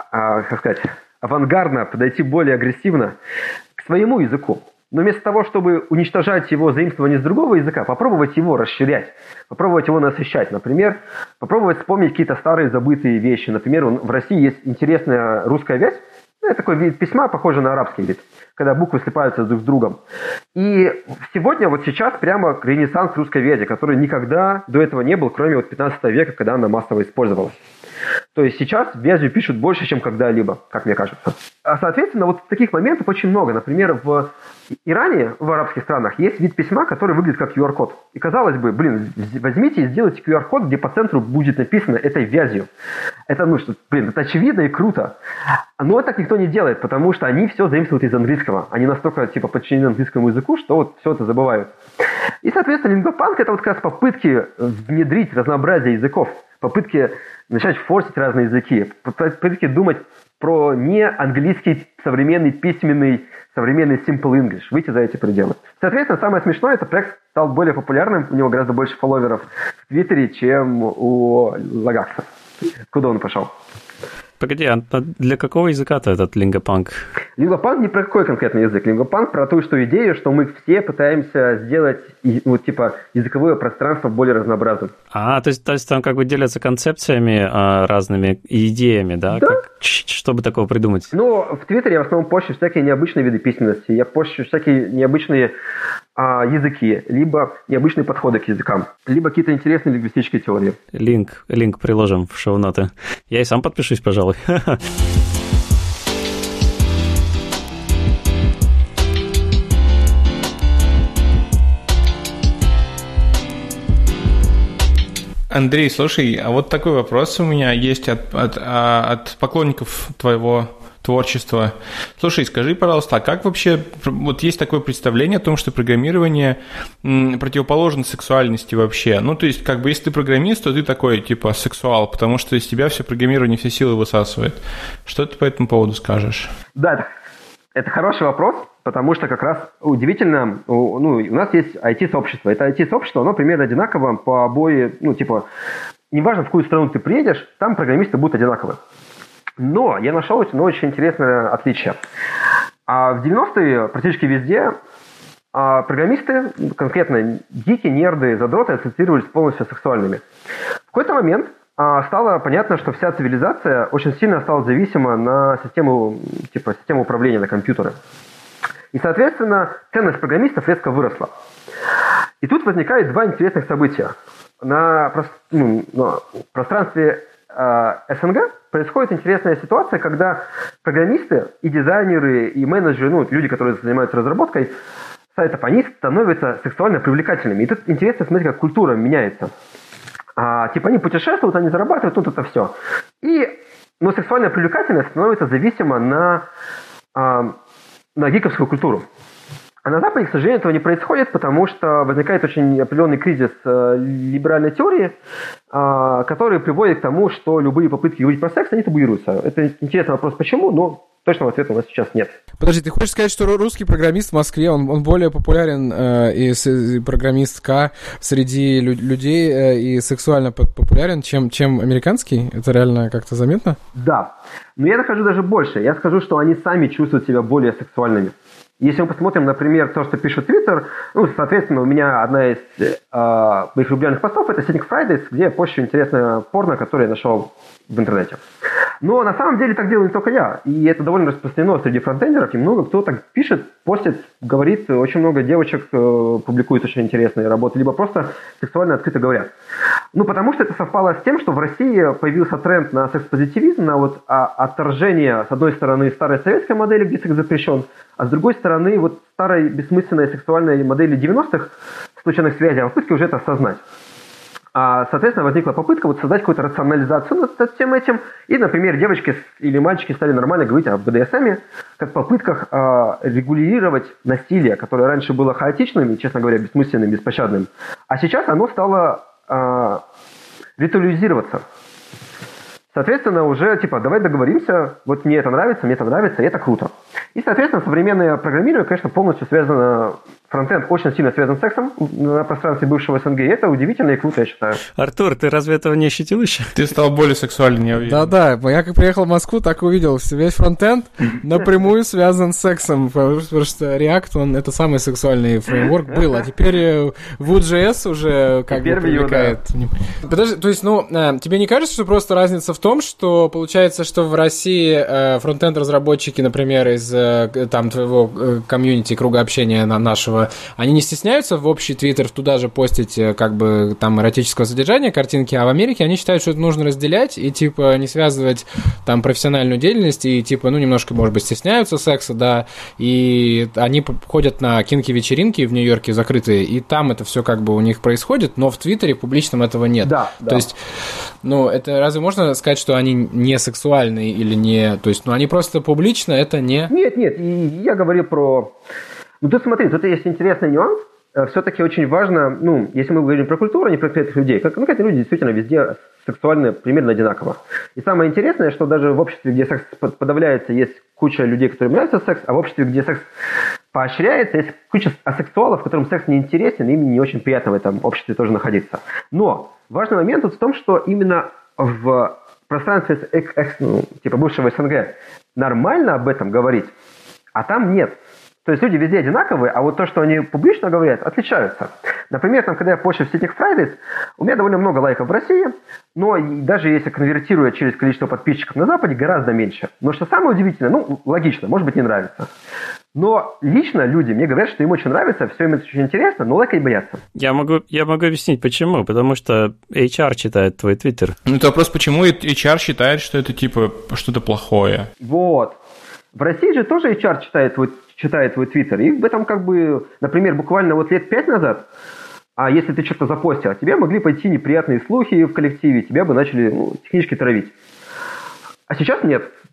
авангардно, подойти более агрессивно к своему языку. Но вместо того, чтобы уничтожать его заимствование с другого языка, попробовать его расширять, попробовать его насыщать. Например, попробовать вспомнить какие-то старые забытые вещи. Например, в России есть интересная русская вязь. Это такой вид письма, похожий на арабский вид, когда буквы слипаются друг с другом. И сегодня, сейчас прямо ренессанс русской вязи, который никогда до этого не был, кроме 15 века, когда она массово использовалась. То есть сейчас вязью пишут больше, чем когда-либо, как мне кажется. А, соответственно, таких моментов очень много. Например, в Иране, в арабских странах, есть вид письма, который выглядит как QR-код. И казалось бы, возьмите и сделайте QR-код, где по центру будет написано этой вязью. Это, это очевидно и круто. Но так никто не делает, потому что они все заимствуют из английского. Они настолько, подчинены английскому языку, что все это забывают. И, соответственно, лингвапанк — это как раз попытки внедрить разнообразие языков. Попытки начать форсить разные языки, попытки думать про не английский современный simple English, выйти за эти пределы. Соответственно, самое смешное, этот проект стал более популярным, у него гораздо больше фолловеров в Твиттере, чем у Logax. Куда он пошел? Погоди, а для какого языка-то этот лингвапанк? Лингвапанк не про какой конкретный язык. Лингвапанк про ту идею, что мы все пытаемся сделать языковое пространство более разнообразным. То есть там делятся концепциями разными идеями, да? Да. Чтобы такого придумать? В Твиттере я в основном пощу всякие необычные виды письменности, я пощу всякие необычные языки, либо необычные подходы к языкам, либо какие-то интересные лингвистические теории. Линк приложим в шоу-ноты. Я и сам подпишусь, пожалуй. Андрей, слушай, а вот такой вопрос у меня есть от поклонников твоего творчество. Слушай, скажи, пожалуйста, а как вообще, вот есть такое представление о том, что программирование противоположно сексуальности вообще? Ну, то есть, как бы, если ты программист, то ты такой, типа, сексуал, потому что из тебя все программирование, все силы высасывает. Что ты по этому поводу скажешь? Да, это хороший вопрос, потому что как раз удивительно, у нас есть IT-сообщество. Это IT-сообщество, оно примерно одинаково по обои, неважно, в какую страну ты приедешь, там программисты будут одинаковы. Но я нашел очень интересное отличие. В 90-е практически везде программисты, конкретно гики, нерды, задроты, ассоциировались полностью с сексуальными. В какой-то момент стало понятно, что вся цивилизация очень сильно стала зависима на систему управления, на компьютеры. И, соответственно, ценность программистов резко выросла. И тут возникает два интересных события. На пространстве СНГ происходит интересная ситуация, когда программисты и дизайнеры, и менеджеры, люди, которые занимаются разработкой сайтов, они становятся сексуально привлекательными. И тут интересно смотреть, как культура меняется. Они путешествуют, они зарабатывают, это все. Но сексуальная привлекательность становится зависима на гиковскую культуру. А на Западе, к сожалению, этого не происходит, потому что возникает очень определенный кризис либеральной теории, который приводит к тому, что любые попытки говорить про секс, они табуируются. Это интересный вопрос, почему, но точного ответа у нас сейчас нет. Подожди, ты хочешь сказать, что русский программист в Москве, он более популярен и программистка среди людей и сексуально популярен, чем американский? Это реально как-то заметно? Да. Но я скажу даже больше. Я скажу, что они сами чувствуют себя более сексуальными. Если мы посмотрим, например, то, что пишет Twitter, соответственно, у меня одна из моих любимых постов – это Sitting Fridays, где я пощу интересное порно, которое я нашел в интернете. Но на самом деле так делаю не только я. И это довольно распространено среди фронтендеров. И много кто так пишет, постит, говорит. Очень много девочек публикуют очень интересные работы. Либо просто сексуально открыто говорят. Потому что это совпало с тем, что в России появился тренд на секс-позитивизм, на отторжение, с одной стороны, старой советской модели, где секс запрещен, а с другой стороны, старой бессмысленной сексуальной модели 90-х случайных связей, а попытки уже это осознать. Соответственно, возникла попытка создать какую-то рационализацию над всем этим. И, например, девочки или мальчики стали нормально говорить о БДСМе, как попытках регулировать насилие, которое раньше было хаотичным и, честно говоря, бессмысленным, беспощадным. А сейчас оно стало ритуализироваться. Соответственно, уже давай договоримся, мне это нравится, и это круто. И, соответственно, современное программирование, конечно, полностью связано, фронтенд очень сильно связан с сексом на пространстве бывшего СНГ, и это удивительно и круто, я считаю. Артур, ты разве этого не ощутил еще? Ты стал более сексуальным, я уверен. Да, я как приехал в Москву, так увидел, весь фронтенд напрямую связан с сексом, потому что React, это самый сексуальный фреймворк был, а теперь Vue.js уже привлекает. Да. Подожди, то есть, тебе не кажется, что просто разница в том, что получается, что в России фронтенд-разработчики, например, из твоего комьюнити, круга общения нашего, они не стесняются в общий твиттер туда же постить эротического содержания, картинки, а в Америке они считают, что это нужно разделять и не связывать профессиональную деятельность и немножко, может быть, стесняются секса, да, и они ходят на кинки-вечеринки в Нью-Йорке закрытые, и там это все у них происходит, но в твиттере публичном этого нет. Да. То есть, это разве можно сказать, что они не сексуальные или не... То есть, они просто публично это не... Нет, и я говорю про... Тут смотри, тут есть интересный нюанс. Все-таки очень важно, если мы говорим про культуру, а не про конкретных людей, конкретные люди действительно везде сексуальны примерно одинаково. И самое интересное, что даже в обществе, где секс подавляется, есть куча людей, которым нравится секс, а в обществе, где секс поощряется, есть куча асексуалов, которым секс не интересен, и им не очень приятно в этом обществе тоже находиться. Но важный момент тут в том, что именно в пространстве бывшего СНГ нормально об этом говорить, а там нет. То есть люди везде одинаковые, а то, что они публично говорят, отличаются. Например, когда я пощу в Sitting Fridays, у меня довольно много лайков в России, но даже если конвертировать через количество подписчиков на Западе, гораздо меньше. Но что самое удивительное, логично, может быть, не нравится. Но лично люди мне говорят, что им очень нравится, все им это очень интересно, но лайкать боятся. Я могу объяснить, почему. Потому что HR читает твой твиттер. Это вопрос, почему HR считает, что это что-то плохое. Вот. В России же тоже HR читает твой твиттер. И в этом например, буквально лет 5 назад, а если ты что-то запостил, тебе могли пойти неприятные слухи в коллективе, тебя бы начали технически травить. А сейчас нет.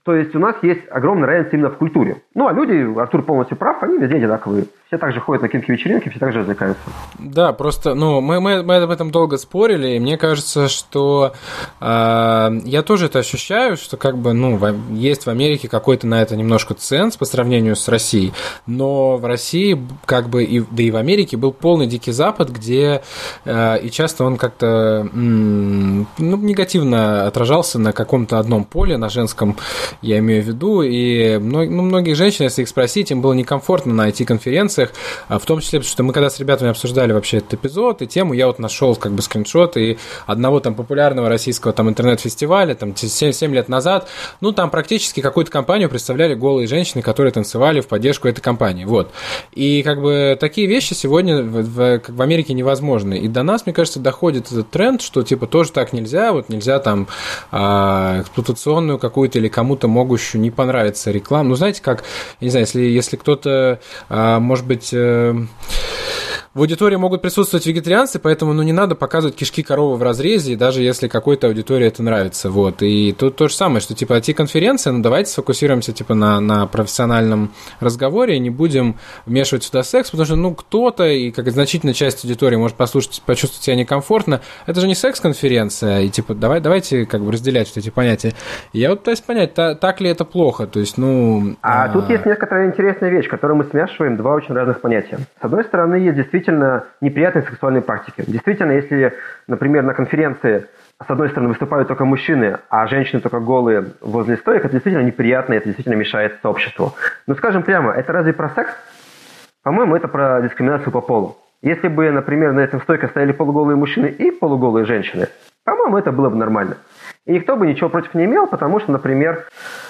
То есть у нас есть огромная разница именно в культуре. Ну, а люди, Артур полностью прав, они везде одинаковые. Все также ходят на кинки-вечеринки, все также развлекаются. Да, просто, мы об этом долго спорили, и мне кажется, что я тоже это ощущаю, что как бы, есть в Америке какой-то на это немножко ценз по сравнению с Россией, но в России, как бы, да и в Америке был полный Дикий Запад, где и часто он как-то негативно отражался на каком-то одном поле, на женском, я имею в виду, и многие женщины, если их спросить, им было некомфортно на IT-конференциях, в том числе, потому что мы когда с ребятами обсуждали вообще этот эпизод и тему, я вот нашел как бы скриншот и одного там популярного российского там интернет-фестиваля, там 7 лет назад, там практически какую-то компанию представляли голые женщины, которые танцевали в поддержку этой компании, вот. И как бы такие вещи сегодня в Америке невозможны, и до нас, мне кажется, доходит этот тренд, что типа тоже так нельзя, вот нельзя там эксплуатационную какую-то или кому-то могущую не понравится рекламу, знаете, как, я не знаю, если кто-то, может быть, в аудитории могут присутствовать вегетарианцы, поэтому не надо показывать кишки коровы в разрезе, даже если какой-то аудитории это нравится. Вот. И тут то же самое, что типа IT-конференция, давайте сфокусируемся типа на профессиональном разговоре и не будем вмешивать сюда секс, потому что кто-то, и как значительная часть аудитории может почувствовать себя некомфортно. Это же не секс-конференция, и типа давайте как бы разделять вот эти понятия. И я вот пытаюсь понять, так ли это плохо, то есть, тут есть некоторая интересная вещь, которую мы смешиваем два очень разных понятия. С одной стороны, есть действительно неприятные сексуальные практики. Действительно, если, например, на конференции с одной стороны выступают только мужчины, а женщины только голые возле стоек, это действительно неприятно, это действительно мешает сообществу. Но скажем прямо, это разве про секс? По-моему, это про дискриминацию по полу. Если бы, например, на этом стойке стояли полуголые мужчины и полуголые женщины, по-моему, это было бы нормально. И никто бы ничего против не имел, потому что, например,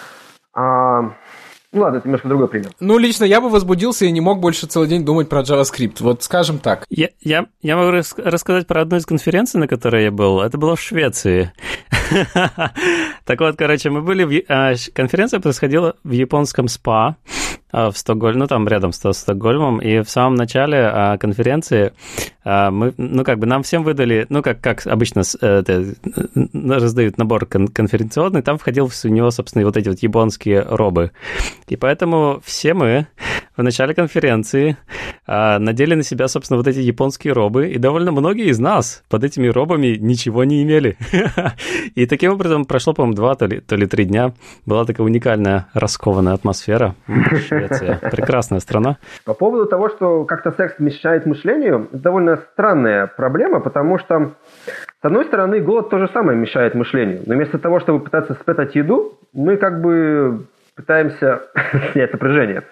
ладно, это немножко другой пример. Лично я бы возбудился и не мог больше целый день думать про JavaScript. Вот скажем так. Я могу рассказать про одну из конференций, на которой я был. Это было в Швеции. Так вот, короче, мы были конференция происходила в японском СПА в Стокгольме, там рядом с Стокгольмом, и в самом начале конференции мы, нам всем выдали, как обычно раздают набор конференционный, там входил в него, собственно, вот эти вот японские робы. И поэтому все мы в начале конференции надели на себя, собственно, вот эти японские робы, и довольно многие из нас под этими робами ничего не имели. И таким образом прошло, по-моему, 2 то ли 3 дня. Была такая уникальная раскованная атмосфера. Швеция. Прекрасная страна. По поводу того, что как-то секс мешает мышлению, это довольно странная проблема, потому что, с одной стороны, голод то же самое мешает мышлению. Но вместо того, чтобы пытаться спрятать еду, мы как бы пытаемся снять напряжение.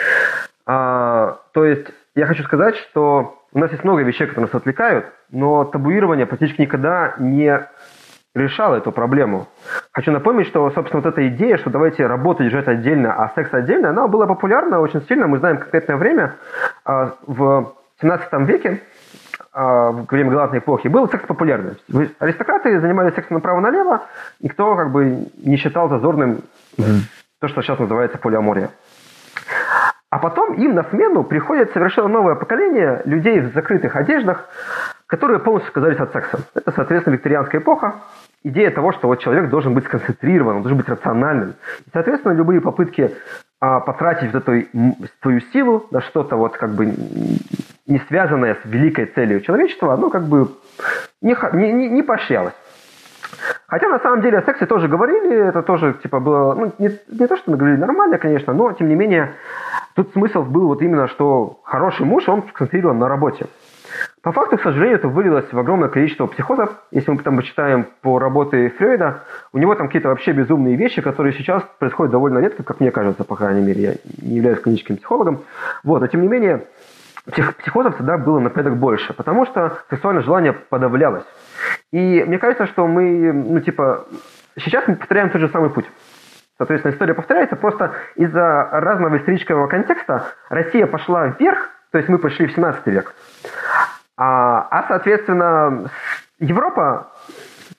То есть, я хочу сказать, что у нас есть много вещей, которые нас отвлекают, но табуирование практически никогда не решало эту проблему. Хочу напомнить, что, собственно, вот эта идея, что давайте работу держать отдельно, а секс отдельно, она была популярна очень сильно. Мы знаем конкретное время. В 17 веке, во время Голландской эпохи, был секс популярным. Аристократы занимались сексом направо-налево, никто как бы не считал зазорным то, что сейчас называется полиамория. А потом им на смену приходит совершенно новое поколение людей в закрытых одеждах, которые полностью отказались от секса. Это, соответственно, викторианская эпоха. Идея того, что вот человек должен быть сконцентрированным, должен быть рациональным. И, соответственно, любые попытки потратить вот эту свою силу на что-то вот как бы не связанное с великой целью человечества, оно как бы не поощрялось. Хотя, на самом деле, о сексе тоже говорили, это тоже, типа, было, не то, что мы говорили нормально, конечно, но, тем не менее, тут смысл был вот именно, что хороший муж, он сконцентрирован на работе. По факту, к сожалению, это вылилось в огромное количество психозов. Если мы там почитаем по работе Фрейда, у него там какие-то вообще безумные вещи, которые сейчас происходят довольно редко, как мне кажется, по крайней мере, я не являюсь клиническим психологом. Вот, но, тем не менее, психозов всегда было на порядок больше, потому что сексуальное желание подавлялось. И мне кажется, что мы, сейчас мы повторяем тот же самый путь. Соответственно, история повторяется, просто из-за разного исторического контекста Россия пошла вверх, то есть мы пошли в 17 век. Соответственно, Европа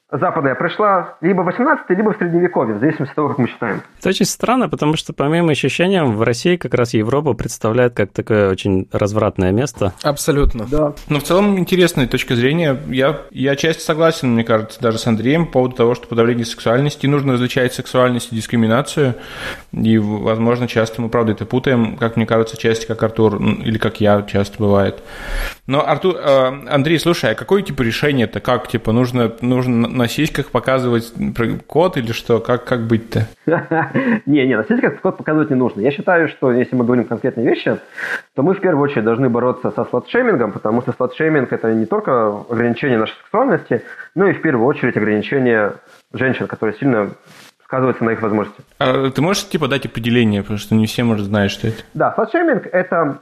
западная пришла либо в 18 либо в Средневековье, в зависимости от того, как мы считаем. Это очень странно, потому что, по моим ощущениям, в России как раз Европа представляет как такое очень развратное место. Абсолютно. Да. Но в целом интересная точка зрения. Я отчасти согласен, мне кажется, даже с Андреем по поводу того, что подавление сексуальности нужно различать сексуальность и дискриминацию. И, возможно, часто мы, правда, это путаем, как мне кажется, часто как Артур, или как я часто бывает. Но, Андрей, слушай, а какое типа решение-то? Как, типа, нужно на сиськах показывать код или что? Как быть-то? Не, на сиськах код показывать не нужно. Я считаю, что если мы говорим конкретные вещи, то мы в первую очередь должны бороться со слот-шеймингом, потому что слот-шейминг – это не только ограничение нашей сексуальности, но и в первую очередь ограничение женщин, которые сильно сказываются на их возможности. А ты можешь, типа, дать определение, потому что не все, может, знают, что это? Да, слот-шейминг – это,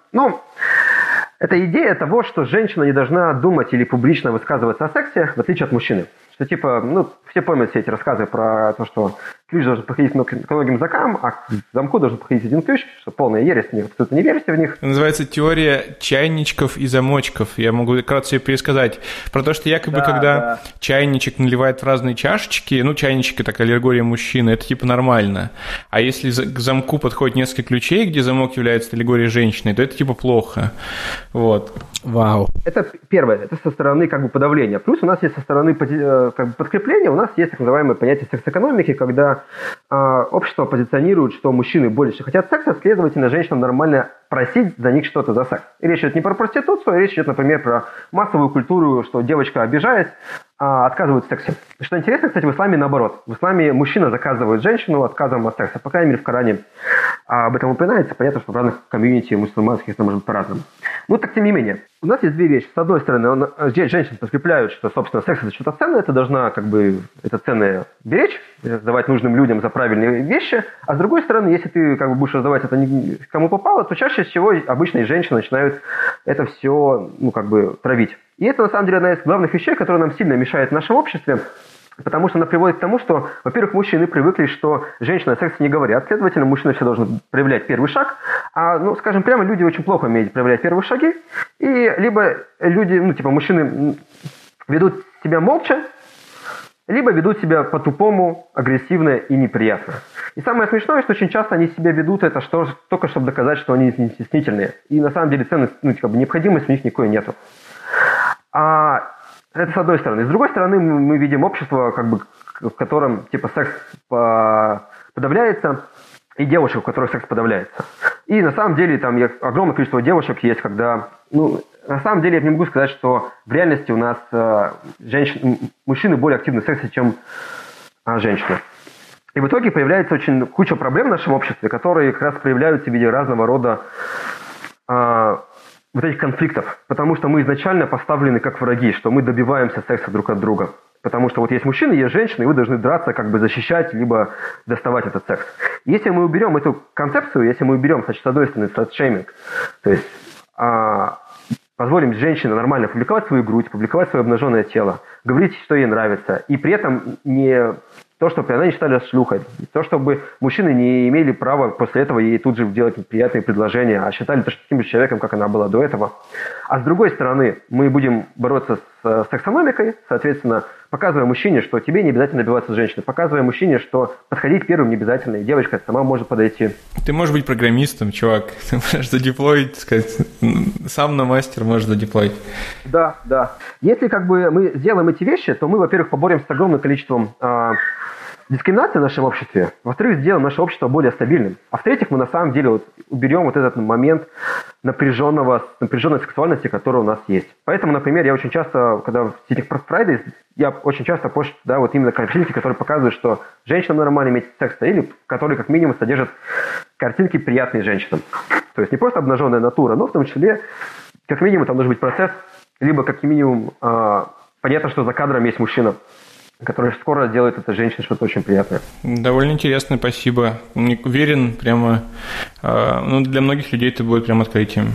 это идея того, что женщина не должна думать или публично высказываться о сексе, в отличие от мужчины. Что типа, все помнят все эти рассказы про то, что ключ должен подходить к многим замкам, а к замку должен подходить один ключ, что полная ересь, кто-то не верите в них. Это называется теория чайничков и замочков. Я могу вкратце пересказать. Про то, что якобы, когда чайничек наливает в разные чашечки, чайничек – это аллергия мужчины, это типа нормально. А если к замку подходит несколько ключей, где замок является аллегорией женщины, то это типа плохо. Вот. Вау. Это первое, это со стороны подавления. Плюс у нас есть со стороны подкрепления, у нас есть так называемое понятие секс-экономики, когда общество позиционирует, что мужчины больше хотят секса, следовательно, женщинам нормально просить за них что-то за секс. И речь идет не про проституцию, речь идет, например, про массовую культуру, что девочка, обижаясь, отказывает в сексе. Что интересно, кстати, в исламе наоборот. В исламе мужчина заказывает женщину отказом от секса. По крайней мере, в Коране об этом упоминается. Понятно, что в разных комьюнити мусульманских это может быть по-разному. Так тем не менее. У нас есть две вещи. С одной стороны, женщины подкрепляют, что, собственно, секс – это что-то ценное, ты должна это ценное беречь, раздавать нужным людям за правильные вещи. А с другой стороны, если ты будешь раздавать это кому попало, то чаще всего обычные женщины начинают это все травить. И это, на самом деле, одна из главных вещей, которая нам сильно мешает в нашем обществе, потому что она приводит к тому, что, во-первых, мужчины привыкли, что женщины о сексе не говорят, следовательно, мужчина все должен проявлять первый шаг, а, скажем прямо, люди очень плохо умеют проявлять первые шаги, и либо люди, мужчины ведут себя молча, либо ведут себя по-тупому, агрессивно и неприятно. И самое смешное, что очень часто они себя ведут это только чтобы доказать, что они не стеснительные. И на самом деле ценность, необходимости у них никакой нету. Это с одной стороны. С другой стороны, мы видим общество, в котором секс подавляется, и девушек, у которых секс подавляется. И на самом деле там огромное количество девушек есть, когда... на самом деле я не могу сказать, что в реальности у нас мужчины более активны в сексе, чем женщины. И в итоге появляется очень куча проблем в нашем обществе, которые как раз проявляются в виде разного рода этих конфликтов. Потому что мы изначально поставлены как враги, что мы добиваемся секса друг от друга. Потому что есть мужчины, есть женщины, и вы должны драться, защищать, либо доставать этот секс. Если мы уберем эту концепцию, если мы уберем, с одной стороны, слот-шейминг, то есть позволим женщине нормально публиковать свою грудь, публиковать свое обнаженное тело, говорить, что ей нравится, и при этом не то, чтобы она не считали шлюхой, то, чтобы мужчины не имели права после этого ей тут же делать приятные предложения, а считали точно таким же человеком, как она была до этого. А с другой стороны, мы будем бороться с сексономикой, соответственно, показывая мужчине, что тебе не обязательно добиваться женщины, показывая мужчине, что подходить первым не обязательно, и девочка сама может подойти. Ты можешь быть программистом, чувак, ты можешь задеплоить, сам на мастер можешь задеплоить. Да. Если мы сделаем эти вещи, то мы, во-первых, поборемся с огромным количеством дискриминации в нашем обществе, во-вторых, сделаем наше общество более стабильным, а в-третьих, мы на самом деле уберем этот момент напряженной сексуальности, которая у нас есть. Поэтому, например, я очень часто, когда в этих Fridays, я очень часто пощу именно картинки, которые показывают, что женщинам нормально иметь секс, или которые как минимум содержат картинки, приятные женщинам. То есть не просто обнаженная натура, но в том числе, как минимум, там должен быть процесс, либо как минимум понятно, что за кадром есть мужчина, который скоро делает это женщине что-то очень приятное. Довольно интересно, спасибо. Уверен, прямо, для многих людей это будет прям открытием.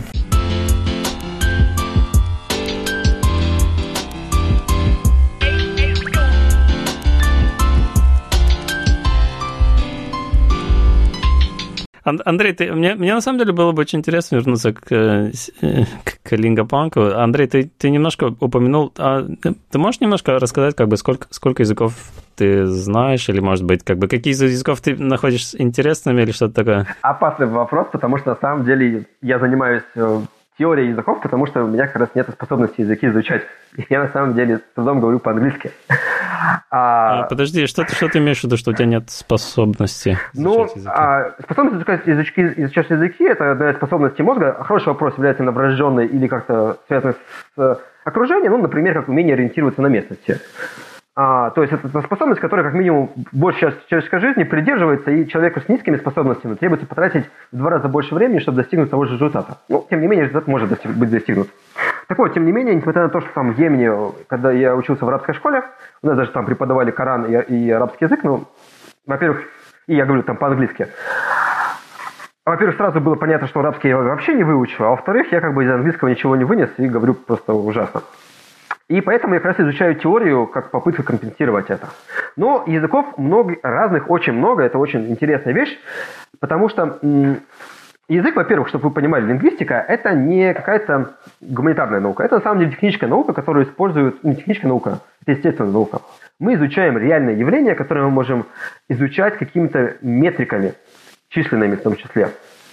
Андрей, мне на самом деле было бы очень интересно вернуться к лингопанку. Андрей, ты немножко упомянул, ты можешь немножко рассказать, как бы сколько языков ты знаешь, или, может быть, как бы какие из языков ты находишь интересными или что-то такое? Опасный вопрос, потому что на самом деле я занимаюсь теорией языков, потому что у меня как раз нет способности языки изучать. Я на самом деле с трудом говорю по-английски. Подожди, что ты имеешь в виду, что у тебя нет способности изучать языки? Способность изучать языки – это одна из способностей мозга. Хороший вопрос, является она врожденной или как-то связанной с окружением, ну, например, как умение ориентироваться на местности. То есть это способность, которая как минимум большая часть человеческой жизни придерживается, и человеку с низкими способностями требуется потратить в 2 раза больше времени, чтобы достигнуть того же результата. Ну, тем не менее, результат может быть достигнут. Так вот, тем не менее, несмотря на то, что там в Йемене, когда я учился в арабской школе, у нас даже там преподавали Коран и арабский язык, ну, во-первых, и я говорю там по-английски. Во-первых, сразу было понятно, что арабский я вообще не выучу, а во-вторых, я как бы из английского ничего не вынес и говорю просто ужасно. И поэтому я как раз изучаю теорию как попытку компенсировать это. Но языков много, разных очень много, это очень интересная вещь, потому что язык, во-первых, чтобы вы понимали, лингвистика – это не какая-то гуманитарная наука, это на самом деле техническая наука, которую используют, не техническая наука, это естественная наука. Мы изучаем реальные явления, которые мы можем изучать какими-то метриками, численными в том числе.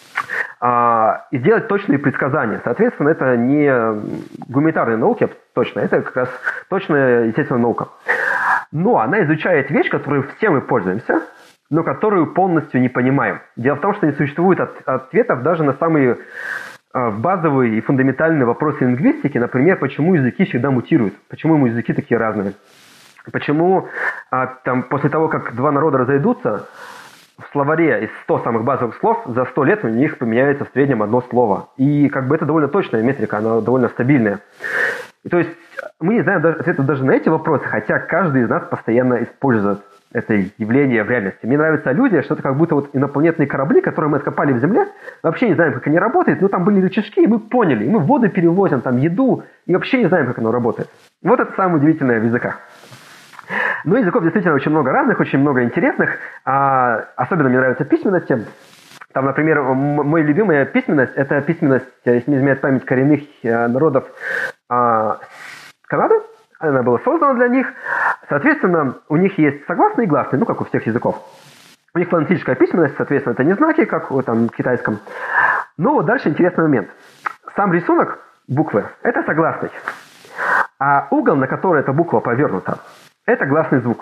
И сделать точные предсказания. Соответственно, это не гуманитарные науки, точно, это как раз точная естественная наука. Но она изучает вещь, которой все мы пользуемся, но которую полностью не понимаем. Дело в том, что не существует ответов даже на самые базовые и фундаментальные вопросы лингвистики, например, почему языки всегда мутируют, почему языки такие разные, почему там, после того, как 2 народа разойдутся, в словаре из 100 самых базовых слов за 100 лет у них поменяется в среднем 1 слово. И как бы это довольно точная метрика, она довольно стабильная. И, то есть мы не знаем ответов даже на эти вопросы, хотя каждый из нас постоянно использует это явление в реальности. Мне нравится аллюзия, что это как будто вот инопланетные корабли, которые мы откопали в Земле, вообще не знаем, как они работают, но там были рычажки, и мы поняли, и мы воду перевозим, там еду, и вообще не знаем, как оно работает. Вот это самое удивительное в языках. Но языков действительно очень много разных, очень много интересных. Особенно мне нравятся письменности. Там, например, моя любимая письменность – это письменность, если не изменяет память, коренных народов Канады. Она была создана для них. Соответственно, у них есть согласные и гласные, ну, как у всех языков. У них фонетическая письменность, соответственно, это не знаки, как в китайском. Но вот дальше интересный момент. Сам рисунок буквы – это согласный. А угол, на который эта буква повернута, это гласный звук.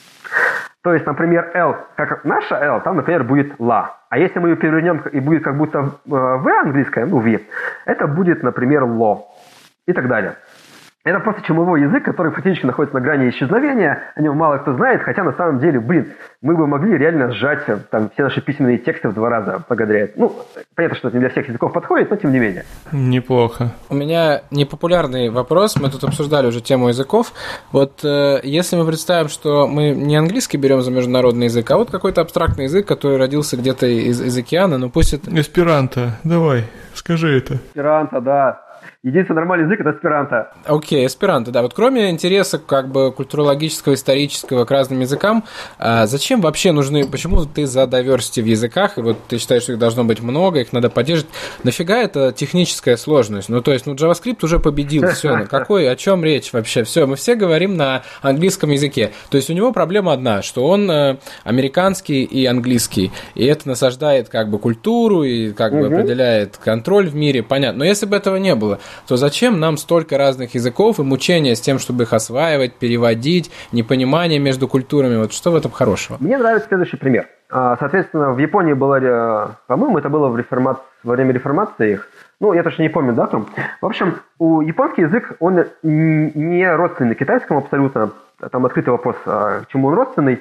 То есть, например, L, как наша L, там, например, будет ла. А если мы ее перевернем и будет как будто В английское, ну, V, это будет, например, ло. И так далее. Это просто чумовой язык, который фактически находится на грани исчезновения. О нем мало кто знает, хотя на самом деле, мы бы могли реально сжать там все наши письменные тексты в 2 раза благодаря этому. Ну, понятно, что это не для всех языков подходит, но тем не менее. Неплохо. У меня непопулярный вопрос, мы тут обсуждали уже тему языков. Вот если мы представим, что мы не английский берем за международный язык, а вот какой-то абстрактный язык, который родился где-то из океана, ну пусть это... Эсперанто, давай, скажи это. Эсперанто, да. Единственный нормальный язык – это эсперанто. Окей, эсперанто, да. Вот кроме интереса как бы культурологического, исторического к разным языкам, зачем вообще нужны, почему ты за diversity в языках, и вот ты считаешь, что их должно быть много, их надо поддерживать. Нафига это техническая сложность? Ну, то есть, JavaScript уже победил, все, о чем речь вообще? Все, мы все говорим на английском языке. То есть, у него проблема одна, что он американский и английский, и это насаждает как бы культуру и как бы определяет контроль в мире, понятно. Но если бы этого не было, то зачем нам столько разных языков и мучения с тем, чтобы их осваивать, переводить, непонимание между культурами? Вот что в этом хорошего? Мне нравится следующий пример. Соответственно, в Японии было, по-моему, это было во время реформации их. Ну, я точно не помню дату. В общем, японский язык, он не родственный китайскому абсолютно. Там открытый вопрос, к чему он родственный.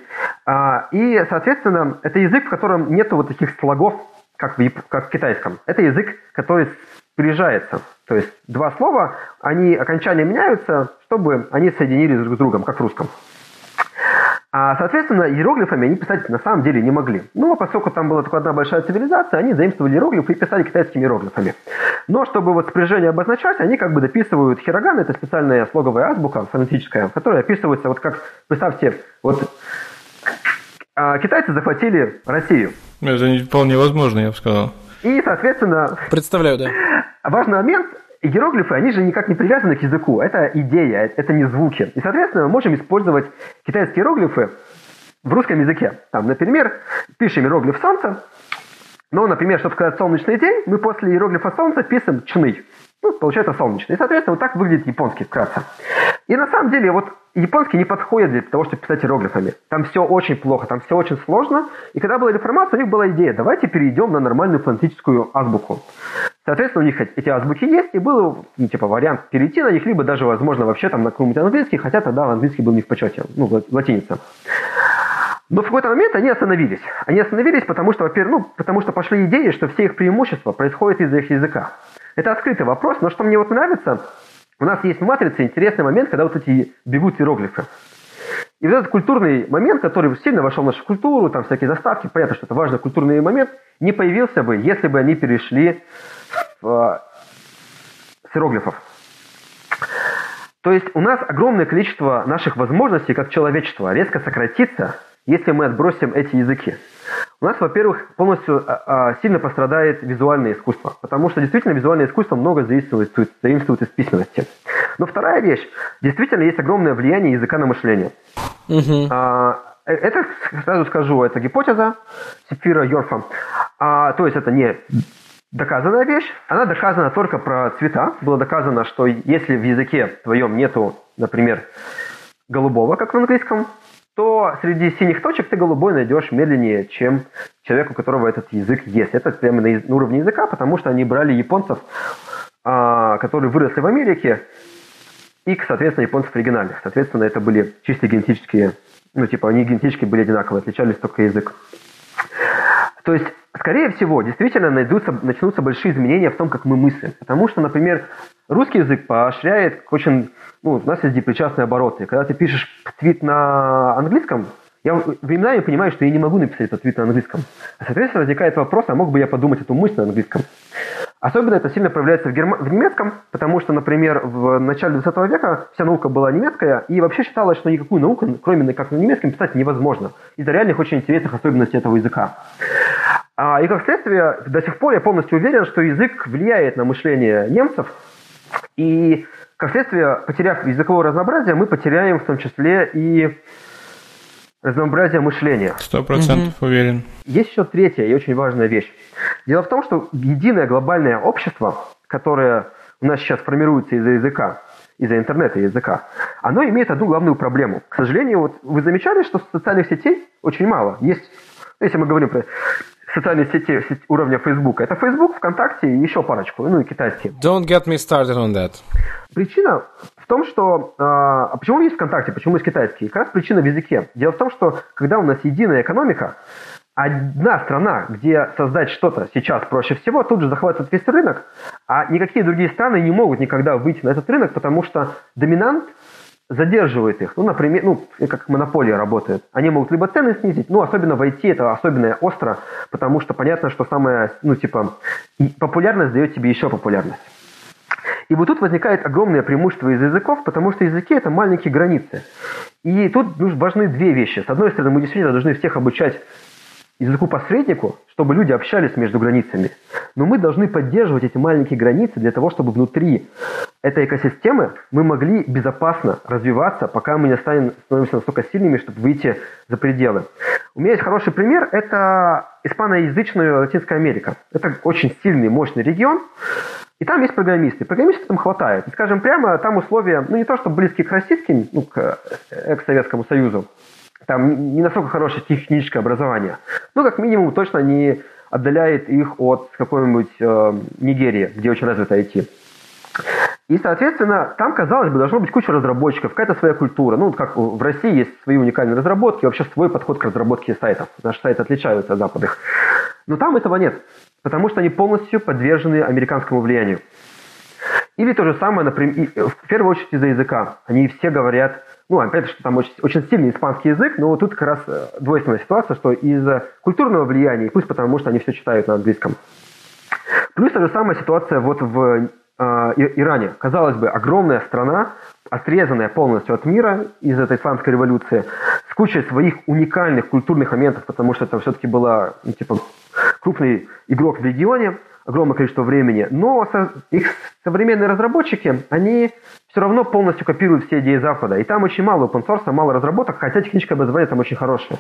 И, соответственно, это язык, в котором нету вот таких слогов, как в китайском. Это язык, который сближается. То есть 2 слова, окончания меняются, чтобы они соединились друг с другом, как в русском. Соответственно, иероглифами они писать на самом деле не могли. Но поскольку там была только одна большая цивилизация, они заимствовали иероглифы и писали китайскими иероглифами. Но чтобы вот спряжение обозначать, они как бы дописывают хироган, это специальная слоговая азбука фонетическая, в которой описывается, вот как, представьте, вот китайцы захватили Россию. Это вполне возможно, я бы сказал. И, соответственно... Представляю, да. Важный момент, иероглифы, они же никак не привязаны к языку. Это идея, это не звуки. И, соответственно, мы можем использовать китайские иероглифы в русском языке. Там, например, пишем иероглиф солнца, но, например, чтобы сказать солнечный день, мы после иероглифа солнца пишем чный. Получается солнечный. И, соответственно, вот так выглядит японский вкратце. И на самом деле, вот японский не подходит для того, чтобы писать иероглифами. Там все очень плохо, там все очень сложно. И когда была реформация, у них была идея, давайте перейдем на нормальную фонетическую азбуку. Соответственно, у них эти азбуки есть, и был вариант перейти на них, либо даже, возможно, вообще там на какой-нибудь английский, хотя тогда английский был не в почете, латиница. Но в какой-то момент они остановились. Они остановились, потому что, во-первых, потому что пошли идеи, что все их преимущества происходят из-за их языка. Это открытый вопрос, но что мне вот нравится, у нас есть в матрице интересный момент, когда вот эти бегут иероглифы. И вот этот культурный момент, который сильно вошел в нашу культуру, там всякие заставки, понятно, что это важный культурный момент, не появился бы, если бы они перешли с иероглифов. То есть у нас огромное количество наших возможностей как человечества резко сократится, если мы отбросим эти языки. У нас, во-первых, полностью сильно пострадает визуальное искусство, потому что действительно визуальное искусство много заимствует из письменности. Но вторая вещь, действительно есть огромное влияние языка на мышление. Это, сразу скажу, это гипотеза Сапфира-Йорфа. То есть это не доказанная вещь, она доказана только про цвета. Было доказано, что если в языке твоем нету, например, голубого, как в английском, то среди синих точек ты голубой найдешь медленнее, чем человек, у которого этот язык есть. Это прямо на уровне языка, потому что они брали японцев, которые выросли в Америке, и, соответственно, японцев оригинальных. Соответственно, это были чисто генетические, они генетически были одинаковые, отличались только язык. То есть, скорее всего, действительно начнутся большие изменения в том, как мы мыслим. Потому что, например, русский язык поощряет очень... у нас есть депричастные обороты. Когда ты пишешь твит на английском, я временами понимаю, что я не могу написать этот твит на английском. Соответственно, возникает вопрос, а мог бы я подумать эту мысль на английском? Особенно это сильно проявляется в немецком, потому что, например, в начале 20 века вся наука была немецкая, и вообще считалось, что никакую науку, кроме как на немецком, писать невозможно. Из-за реальных очень интересных особенностей этого языка. И как следствие, до сих пор я полностью уверен, что язык влияет на мышление немцев, и как следствие, потеряв языковое разнообразие, мы потеряем в том числе и разнообразие мышления. 100% уверен. Есть еще третья и очень важная вещь. Дело в том, что единое глобальное общество, которое у нас сейчас формируется из-за языка, из-за интернета и языка, оно имеет одну главную проблему. К сожалению, вот вы замечали, что социальных сетей очень мало. Есть, если мы говорим про социальные сети уровня Facebook, это Facebook, ВКонтакте и еще парочку, и китайские. Don't get me started on that. Причина в том, что... почему есть ВКонтакте, почему есть китайские? Как раз причина в языке. Дело в том, что когда у нас единая экономика, одна страна, где создать что-то сейчас проще всего, тут же захватывает весь рынок, а никакие другие страны не могут никогда выйти на этот рынок, потому что доминант задерживает их. Например, как монополия работает. Они могут либо цены снизить, особенно в IT это особенно остро, потому что понятно, что самая, популярность дает тебе еще популярность. И вот тут возникает огромное преимущество из языков, потому что языки – это маленькие границы. И тут важны две вещи. С одной стороны, мы действительно должны всех обучать языку-посреднику, чтобы люди общались между границами. Но мы должны поддерживать эти маленькие границы для того, чтобы внутри этой экосистемы мы могли безопасно развиваться, пока мы не становимся настолько сильными, чтобы выйти за пределы. У меня есть хороший пример. Это испаноязычная Латинская Америка. Это очень сильный, мощный регион. И там есть программисты. Программистов там хватает. И, скажем прямо, там условия, не то, что близкие к российским, к экс-Советскому Союзу. Там не настолько хорошее техническое образование. Как минимум, точно не отдаляет их от какой-нибудь Нигерии, где очень развито IT. И, соответственно, там, казалось бы, должно быть куча разработчиков, какая-то своя культура. Как в России есть свои уникальные разработки, вообще свой подход к разработке сайтов. Наши сайты отличаются от западных. Но там этого нет, потому что они полностью подвержены американскому влиянию. Или то же самое, например, в первую очередь из-за языка. Они все говорят, опять же, что там очень сильный испанский язык, но вот тут как раз двойственная ситуация, что из-за культурного влияния, пусть потому что они все читают на английском. Плюс та же самая ситуация вот в Иране. Казалось бы, огромная страна, отрезанная полностью от мира из этой исламской революции, с кучей своих уникальных культурных моментов, потому что это все-таки была, крупный игрок в регионе, огромное количество времени, но их современные разработчики, они все равно полностью копируют все идеи Запада. И там очень мало open source, мало разработок, хотя техническое образование там очень хорошее.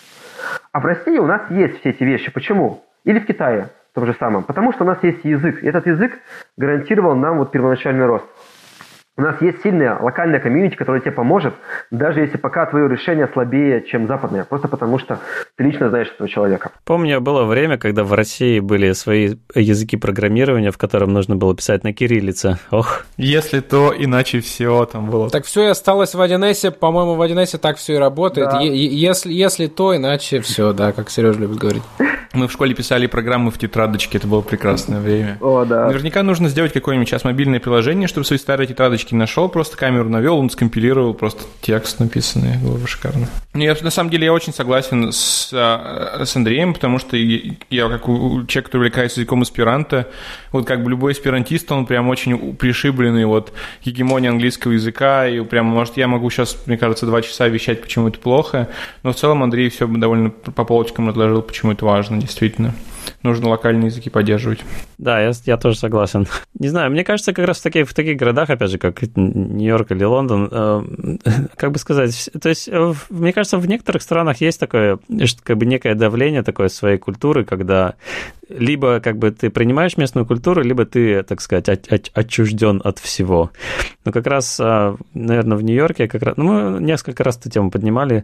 А в России у нас есть все эти вещи. Почему? Или в Китае, в том же самом. Потому что у нас есть язык. И этот язык гарантировал нам вот первоначальный рост. У нас есть сильная локальная комьюнити, которая тебе поможет, даже если пока твое решение слабее, чем западное. Просто потому что ты лично знаешь этого человека. Помню, было время, когда в России были свои языки программирования, в котором нужно было писать на кириллице. Ох. Если то, иначе все там было. Так все и осталось в 1С. По-моему, в 1С так все и работает. Да. Если то, иначе все, да, как Сережа любит говорить. Мы в школе писали программы в тетрадочке, это было прекрасное время. О, да. Наверняка нужно сделать какое-нибудь сейчас мобильное приложение, чтобы свои старые тетрадочки нашел, просто камеру навел, он скомпилировал просто текст написанный. Было бы шикарно. На самом деле я очень согласен с Андреем, потому что я как человек, который увлекается языком эсперанто, вот как бы любой эсперантист, он прям очень пришибленный вот гегемонией английского языка, и прям, может, я могу сейчас, мне кажется, 2 часа вещать, почему это плохо, но в целом Андрей все довольно по полочкам разложил, почему это важно, действительно. Нужно локальные языки поддерживать. Да, я тоже согласен. Не знаю, мне кажется, как раз в таких городах, опять же, как Нью-Йорк или Лондон, как бы сказать, то есть, мне кажется, в некоторых странах есть такое, как бы некое давление такое своей культуры, когда либо как бы ты принимаешь местную культуру, либо ты, так сказать, отчужден от всего. Но как раз, наверное, в Нью-Йорке, мы несколько раз эту тему поднимали,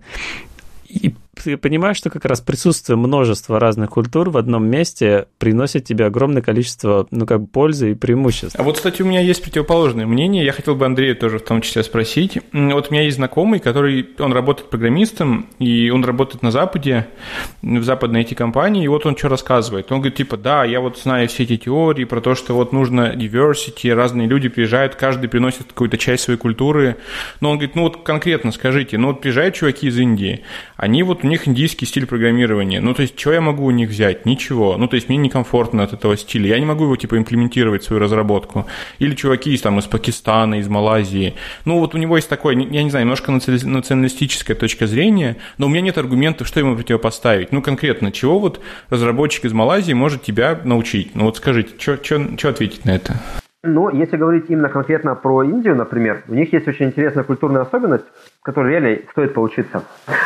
и ты понимаешь, что как раз присутствие множества разных культур в одном месте приносит тебе огромное количество, пользы и преимуществ. А вот, кстати, у меня есть противоположное мнение. Я хотел бы Андрея тоже в том числе спросить. Вот у меня есть знакомый, он работает программистом, и он работает на Западе, в западной IT-компании, и вот он что рассказывает. Он говорит, да, я вот знаю все эти теории про то, что вот нужно diversity, разные люди приезжают, каждый приносит какую-то часть своей культуры. Но он говорит, вот конкретно скажите, приезжают чуваки из Индии, они вот у них индийский стиль программирования. То есть, что я могу у них взять? Ничего. То есть, мне некомфортно от этого стиля. Я не могу его, имплементировать в свою разработку. Или чуваки из Пакистана, из Малайзии. Вот у него есть такое, я не знаю, немножко националистическая точка зрения, но у меня нет аргументов, что ему противопоставить. Конкретно, чего вот разработчик из Малайзии может тебя научить? Скажите, что ответить на это? Если говорить именно конкретно про Индию, например, у них есть очень интересная культурная особенность, которой реально стоит поучиться.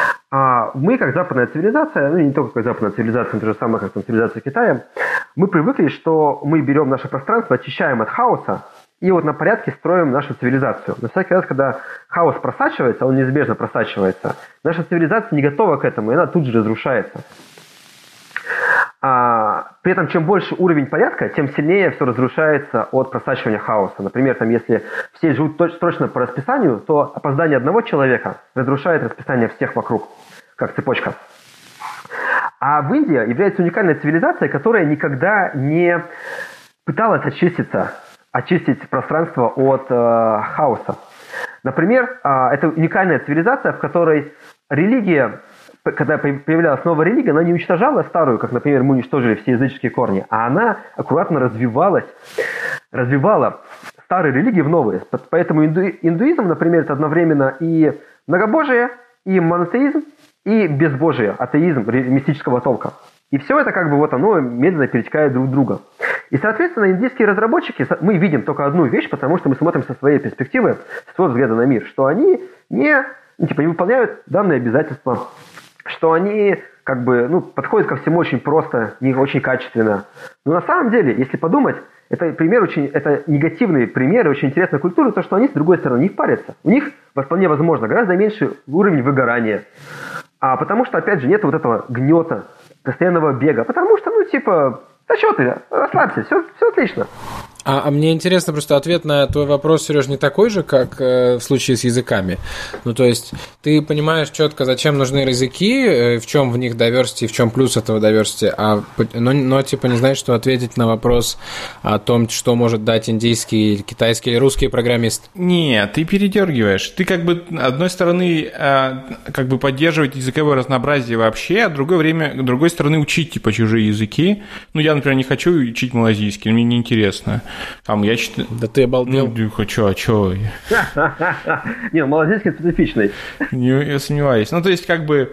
Мы, как западная цивилизация, не только как западная цивилизация, но то же самое, как цивилизация Китая, мы привыкли, что мы берем наше пространство, очищаем от хаоса, и вот на порядке строим нашу цивилизацию. Но всякий раз, когда хаос просачивается, он неизбежно просачивается, наша цивилизация не готова к этому, и она тут же разрушается. При этом, чем больше уровень порядка, тем сильнее все разрушается от просачивания хаоса. Например, если все живут точно по расписанию, то опоздание одного человека разрушает расписание всех вокруг, как цепочка. А в Индии является уникальной цивилизацией, которая никогда не пыталась очистить пространство от хаоса. Например, это уникальная цивилизация, в которой религия, когда появлялась новая религия, она не уничтожала старую, как, например, мы уничтожили все языческие корни, а она аккуратно развивала старые религии в новые. Поэтому индуизм, например, это одновременно и многобожие, и монотеизм, и безбожие, атеизм мистического толка. И все это оно медленно перетекает друг в друга. И, соответственно, индийские разработчики, мы видим только одну вещь, потому что мы смотрим со своей перспективы, с своего взгляда на мир, что они не выполняют данные обязательства, что они подходят ко всему очень просто, не очень качественно. Но на самом деле, если подумать, это негативный пример очень интересной культуры, то, что они, с другой стороны, не парятся. У них, вполне возможно, гораздо меньше уровень выгорания. Потому что, опять же, нет вот этого гнета, постоянного бега. Потому что, да что ты, расслабься, все отлично. А мне интересно просто ответ на твой вопрос, Сереж, не такой же, как в случае с языками. То есть ты понимаешь четко, зачем нужны языки, в чем в них diversity, в чем плюс этого diversity, но не знаешь, что ответить на вопрос о том, что может дать индийский, китайский или русский программист. Нет, ты передергиваешь. Ты одной стороны поддерживать языковое разнообразие вообще, а другой стороны учить чужие языки. Я, например, не хочу учить малазийский, мне неинтересно. Там я читаю... Да ты обалдел. Ну, чё? Не, малазийский специфичный. Я сомневаюсь. Ну, то есть, как бы...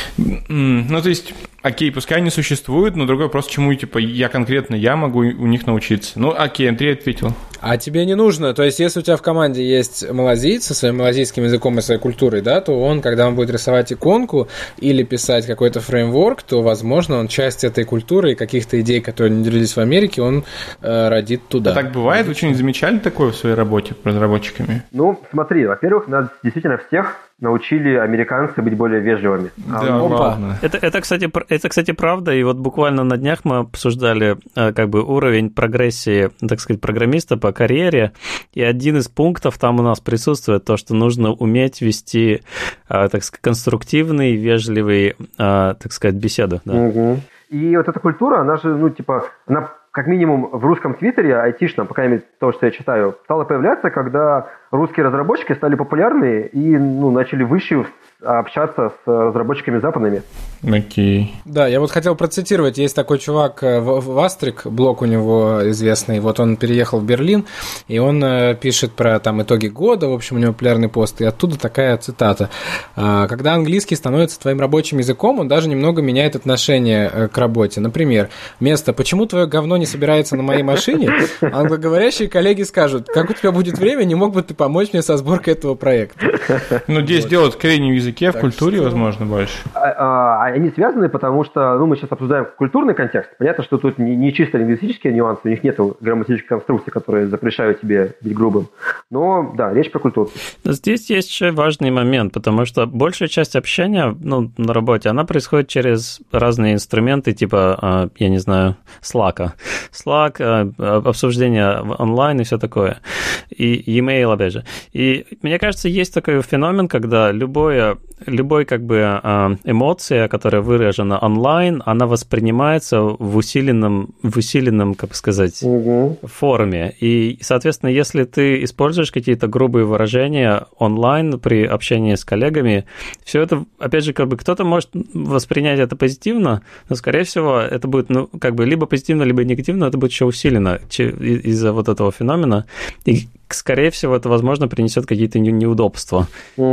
Ну, то есть, окей, пускай они существуют, но другой вопрос, чему, типа, я могу у них научиться. Ну, окей, Андрей ответил. А тебе не нужно, то есть, если у тебя в команде есть малазиец со своим малазийским языком и своей культурой, да, то он, когда он будет рисовать иконку или писать какой-то фреймворк, то, возможно, он часть этой культуры и каких-то идей, которые не родились в Америке, он родит туда. А так бывает? Вы что-нибудь замечали такое в своей работе разработчиками? Ну, смотри, во-первых, нас действительно всех научили американцы быть более вежливыми. Да, ладно. Это, кстати, правда, и вот буквально на днях мы обсуждали как бы уровень прогрессии, так сказать, программиста по карьере, и один из пунктов там у нас присутствует то, что нужно уметь вести, так сказать, конструктивный, вежливый, так сказать, беседу. Да. Угу. И вот эта культура, она же, ну, типа, она как минимум в русском твиттере, айтишном, по крайней мере, то, что я читаю, стала появляться, когда русские разработчики стали популярны и, ну, начали выше общаться с разработчиками западными. Окей. Да, я вот хотел процитировать, есть такой чувак Вастрик, блог у него известный, вот он переехал в Берлин, и он пишет про там итоги года, в общем, у него популярный пост, и оттуда такая цитата. Когда английский становится твоим рабочим языком, он даже немного меняет отношение к работе. Например, вместо «почему твое говно не собирается на моей машине?» англоговорящие коллеги скажут: «Как у тебя будет время, не мог бы ты помочь мне со сборкой этого проекта?» Ну, здесь делать скорее в языке, в культуре, возможно, больше. Они связаны, потому что, ну, мы сейчас обсуждаем культурный контекст. Понятно, что тут не чисто лингвистические нюансы, у них нет грамматических конструкций, которые запрещают тебе быть грубым. Но, да, речь про культуру. Здесь есть еще важный момент, потому что большая часть общения, ну, на работе, она происходит через разные инструменты, типа, я не знаю, Slack, обсуждение онлайн и все такое. И e-mail, опять же. И мне кажется, есть такой феномен, когда любой как бы эмоция, которая выражена онлайн, она воспринимается в усиленном, как сказать, форме. И, соответственно, если ты используешь какие-то грубые выражения онлайн при общении с коллегами, все это, опять же, как бы кто-то может воспринять это позитивно, но, скорее всего, это будет, ну, как бы либо позитивно, либо негативно, это будет еще усилено из-за вот этого феномена. И, скорее всего, это, возможно, принесет какие-то неудобства.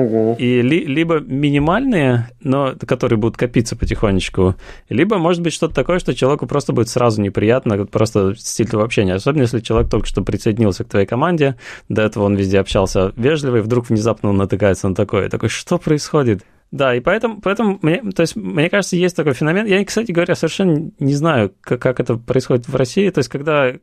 И либо минимальные, но которые будут копиться потихонечку, либо, может быть, что-то такое, что человеку просто будет сразу неприятно, просто стиль твоего общения. Особенно, если человек только что присоединился к твоей команде, до этого он везде общался вежливый, вдруг внезапно он натыкается на такое. Такой, что происходит? Да, и поэтому мне кажется, есть такой феномен. Я, кстати говоря, совершенно не знаю, как это происходит в России. То есть, когда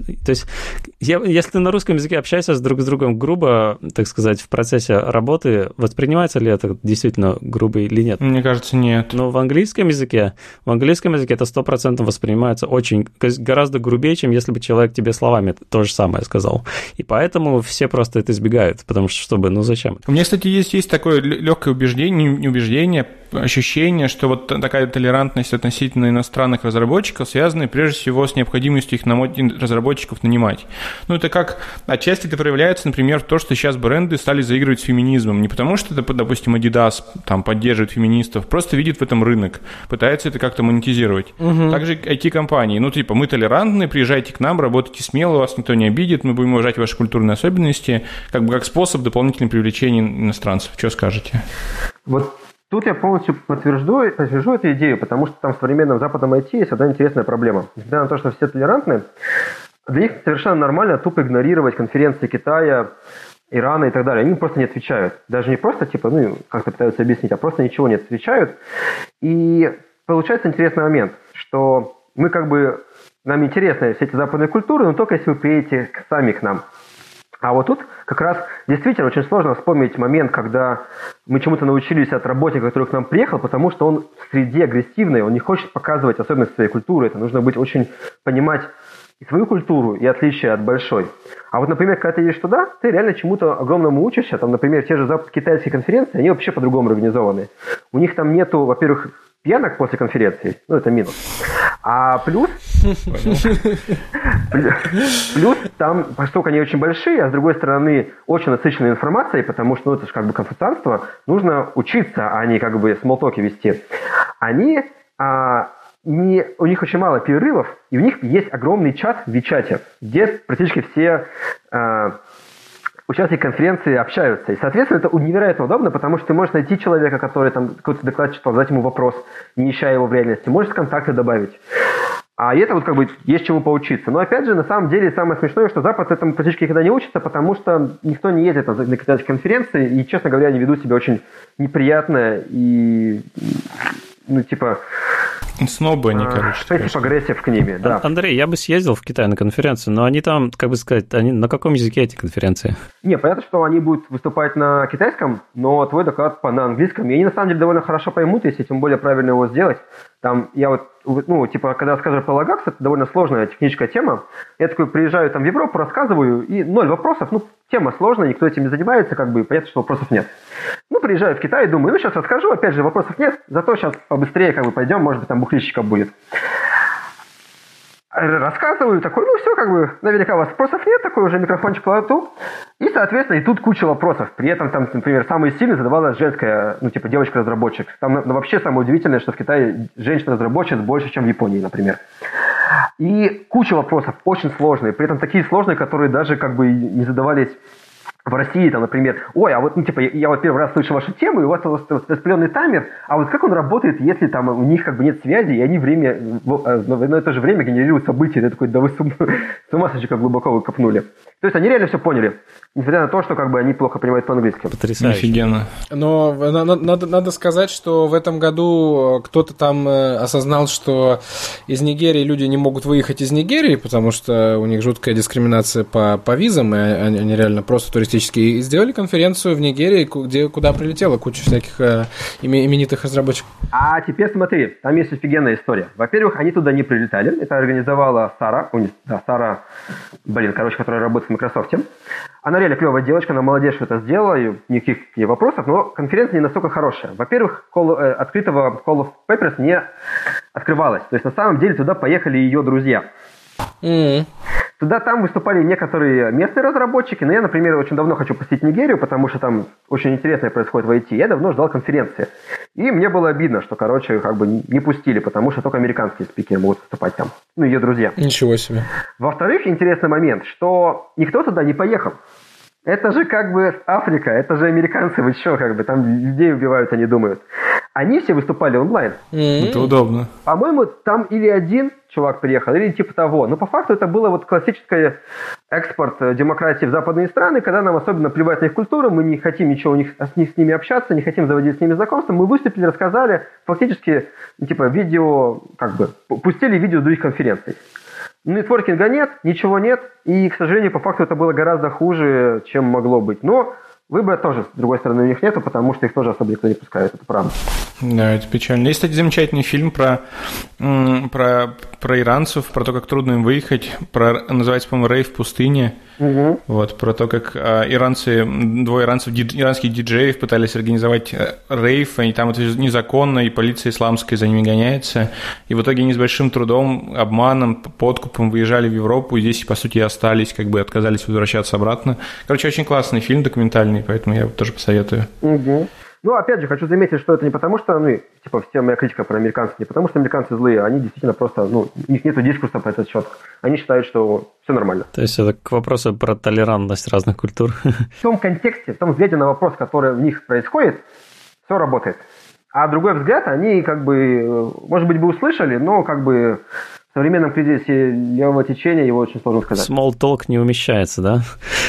если ты на русском языке общаешься друг с другом грубо, так сказать, в процессе работы, воспринимается ли это действительно грубо или нет? Мне кажется, нет. Но в английском языке это 100% воспринимается очень, гораздо грубее, чем если бы человек тебе словами то же самое сказал. И поэтому все просто это избегают, потому что, зачем? У меня, кстати, есть такое легкое убеждение, ощущение, что вот такая толерантность относительно иностранных разработчиков связана прежде всего с необходимостью их разработчиков нанимать. Ну, это как отчасти это проявляется, например, в том, что сейчас бренды стали заигрывать с феминизмом. Не потому, что, допустим, Adidas там поддерживает феминистов, просто видит в этом рынок, пытается это как-то монетизировать. Также IT-компании. Ну, типа, мы толерантны, приезжайте к нам, работайте смело, вас никто не обидит, мы будем уважать ваши культурные особенности, как способ дополнительного привлечения иностранцев. Что скажете? Вот тут я полностью подтвержу эту идею, потому что там в современном западном IT есть одна интересная проблема. Несмотря на то, что все толерантны, для них совершенно нормально тупо игнорировать конференции Китая, Ирана и так далее. Они просто не отвечают. Даже не просто, как-то пытаются объяснить, а просто ничего не отвечают. И получается интересный момент, что нам интересны все эти западные культуры, но только если вы приедете сами к нам. А вот тут как раз действительно очень сложно вспомнить момент, когда мы чему-то научились от работника, который к нам приехал, потому что он в среде агрессивный, он не хочет показывать особенности своей культуры. Это нужно понимать и свою культуру, и отличия от большой. А вот, например, когда ты едешь туда, ты реально чему-то огромному учишься. Там, например, те же китайские конференции, они вообще по-другому организованы. У них там нету, во-первых, пьянок после конференции, это минус. А плюс там, поскольку они очень большие, а с другой стороны очень насыщенной информацией, потому что это же конфуцианство, нужно учиться, а не смолтоки вести. Они у них очень мало перерывов, и у них есть огромный чат в Вичате, где практически все участники конференции общаются. И, соответственно, это невероятно удобно, потому что ты можешь найти человека, который там какой-то доклад читал, задать ему вопрос, не ища его в реальности. Можешь контакты добавить. А это вот как бы есть чему поучиться. Но опять же, на самом деле, самое смешное, что Запад этому практически никогда не учится, потому что никто не ездит на китайские конференции, и, честно говоря, они ведут себя очень неприятно и, снобы они, короче. Пассив-агрессив к ними, да. Андрей, я бы съездил в Китай на конференцию, но они там, как бы сказать, они на каком языке эти конференции? Не, понятно, что они будут выступать на китайском, но твой доклад на английском. И они, на самом деле, довольно хорошо поймут, если тем более правильно его сделать. Там я когда рассказываю про Лагакс, это довольно сложная техническая тема. Я такой приезжаю там в Европу, рассказываю, и 0 вопросов. Тема сложная, никто этим не занимается, понятно, что вопросов нет. Приезжаю в Китай и думаю, сейчас расскажу, опять же, вопросов нет, зато сейчас побыстрее пойдем, может быть, там бухлищиков будет. Рассказываю, такой, все, наверняка у вас вопросов нет, такой уже микрофончик кладу. И, соответственно, и тут куча вопросов. При этом, там, например, самый сильный задавала женская, девочка-разработчик. Там вообще самое удивительное, что в Китае женщин-разработчиц больше, чем в Японии, например. И куча вопросов, очень сложные. При этом такие сложные, которые даже не задавались в России, там, например, я вот первый раз слышу вашу тему, и у вас распределенный таймер, а вот как он работает, если там у них нет связи, и они в одно и то же время генерируют события? Я такой, да вы с ума сошли, как глубоко вы копнули. То есть они реально все поняли, несмотря на то, что они плохо понимают по-английски. Потрясающе. Офигенно. Но надо сказать, что в этом году кто-то там осознал, что из Нигерии люди не могут выехать из Нигерии, потому что у них жуткая дискриминация по визам, и они реально просто туристические. И сделали конференцию в Нигерии, куда прилетела куча всяких именитых разработчиков. А теперь смотри, там есть офигенная история. Во-первых, они туда не прилетали. Это организовала Сара, которая работает в Microsoft. Она реально клевая девочка, она молодец, что это сделала, и никаких вопросов, но конференция не настолько хорошая. Во-первых, открытого Call of Papers не открывалось. То есть, на самом деле, туда поехали ее друзья. Там выступали некоторые местные разработчики, но я, например, очень давно хочу посетить Нигерию, потому что там очень интересное происходит в IT. Я давно ждал конференции. И мне было обидно, что, не пустили, потому что только американские спикеры могут выступать там. Ее друзья. Ничего себе. Во-вторых, интересный момент, что никто туда не поехал. Это же Африка, это же американцы, вы что, там людей убивают, они думают. Они все выступали онлайн. Это удобно. По-моему, там или один чувак приехал, или типа того. Но по факту это было классический экспорт демократии в западные страны, когда нам особенно плевать на их культуру, мы не хотим ничего с ними общаться, не хотим заводить с ними знакомства. Мы выступили, рассказали, фактически, видео, пустили видео других конференций. Нетворкинга нет, ничего нет, и, к сожалению, по факту это было гораздо хуже, чем могло быть. Но выбора тоже, с другой стороны, у них нету, потому что их тоже особо никто не пускает, это правда. Да, это печально. Есть, кстати, замечательный фильм про иранцев, про то, как трудно им выехать, называется, по-моему, «Рейв в пустыне». Угу. Про то, как двое иранских диджеев пытались организовать рейв, и там это незаконно, и полиция исламская за ними гоняется. И в итоге они с большим трудом, обманом, подкупом выезжали в Европу, и здесь, по сути, остались, отказались возвращаться обратно. Очень классный фильм, документальный, поэтому я его тоже посоветую. Угу. Опять же, хочу заметить, что это не потому, что, вся моя критика про американцев, не потому, что американцы злые, они действительно просто, у них нету дискурса по этот счет. Они считают, что все нормально. То есть это к вопросу про толерантность разных культур. В том контексте, в том взгляде на вопрос, который в них происходит, все работает. А другой взгляд, они может быть, бы услышали, но в современном кризисе левого течения его очень сложно сказать. Small talk не умещается, да?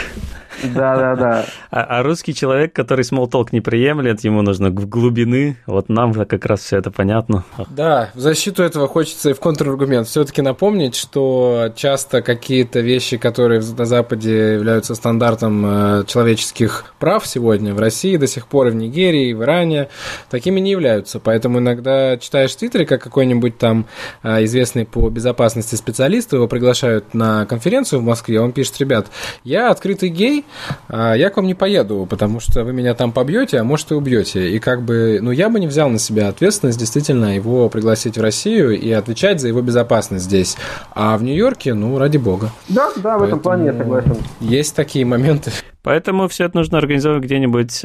Да. А русский человек, который small talk не приемлет, ему нужно глубины. Вот нам как раз все это понятно. Да, в защиту этого хочется и в контраргумент все-таки напомнить, что часто какие-то вещи, которые на Западе являются стандартом человеческих прав сегодня, в России до сих пор, и в Нигерии, и в Иране, такими не являются. Поэтому иногда читаешь в Твиттере, как какой-нибудь там известный по безопасности специалист, его приглашают на конференцию в Москве, он пишет: ребят, я открытый гей, я к вам не поеду, потому что вы меня там побьете, а может и убьете. И я бы не взял на себя ответственность действительно его пригласить в Россию и отвечать за его безопасность здесь. А в Нью-Йорке, ради бога. Да, в этом плане я согласен. Есть такие моменты. Поэтому все это нужно организовать где-нибудь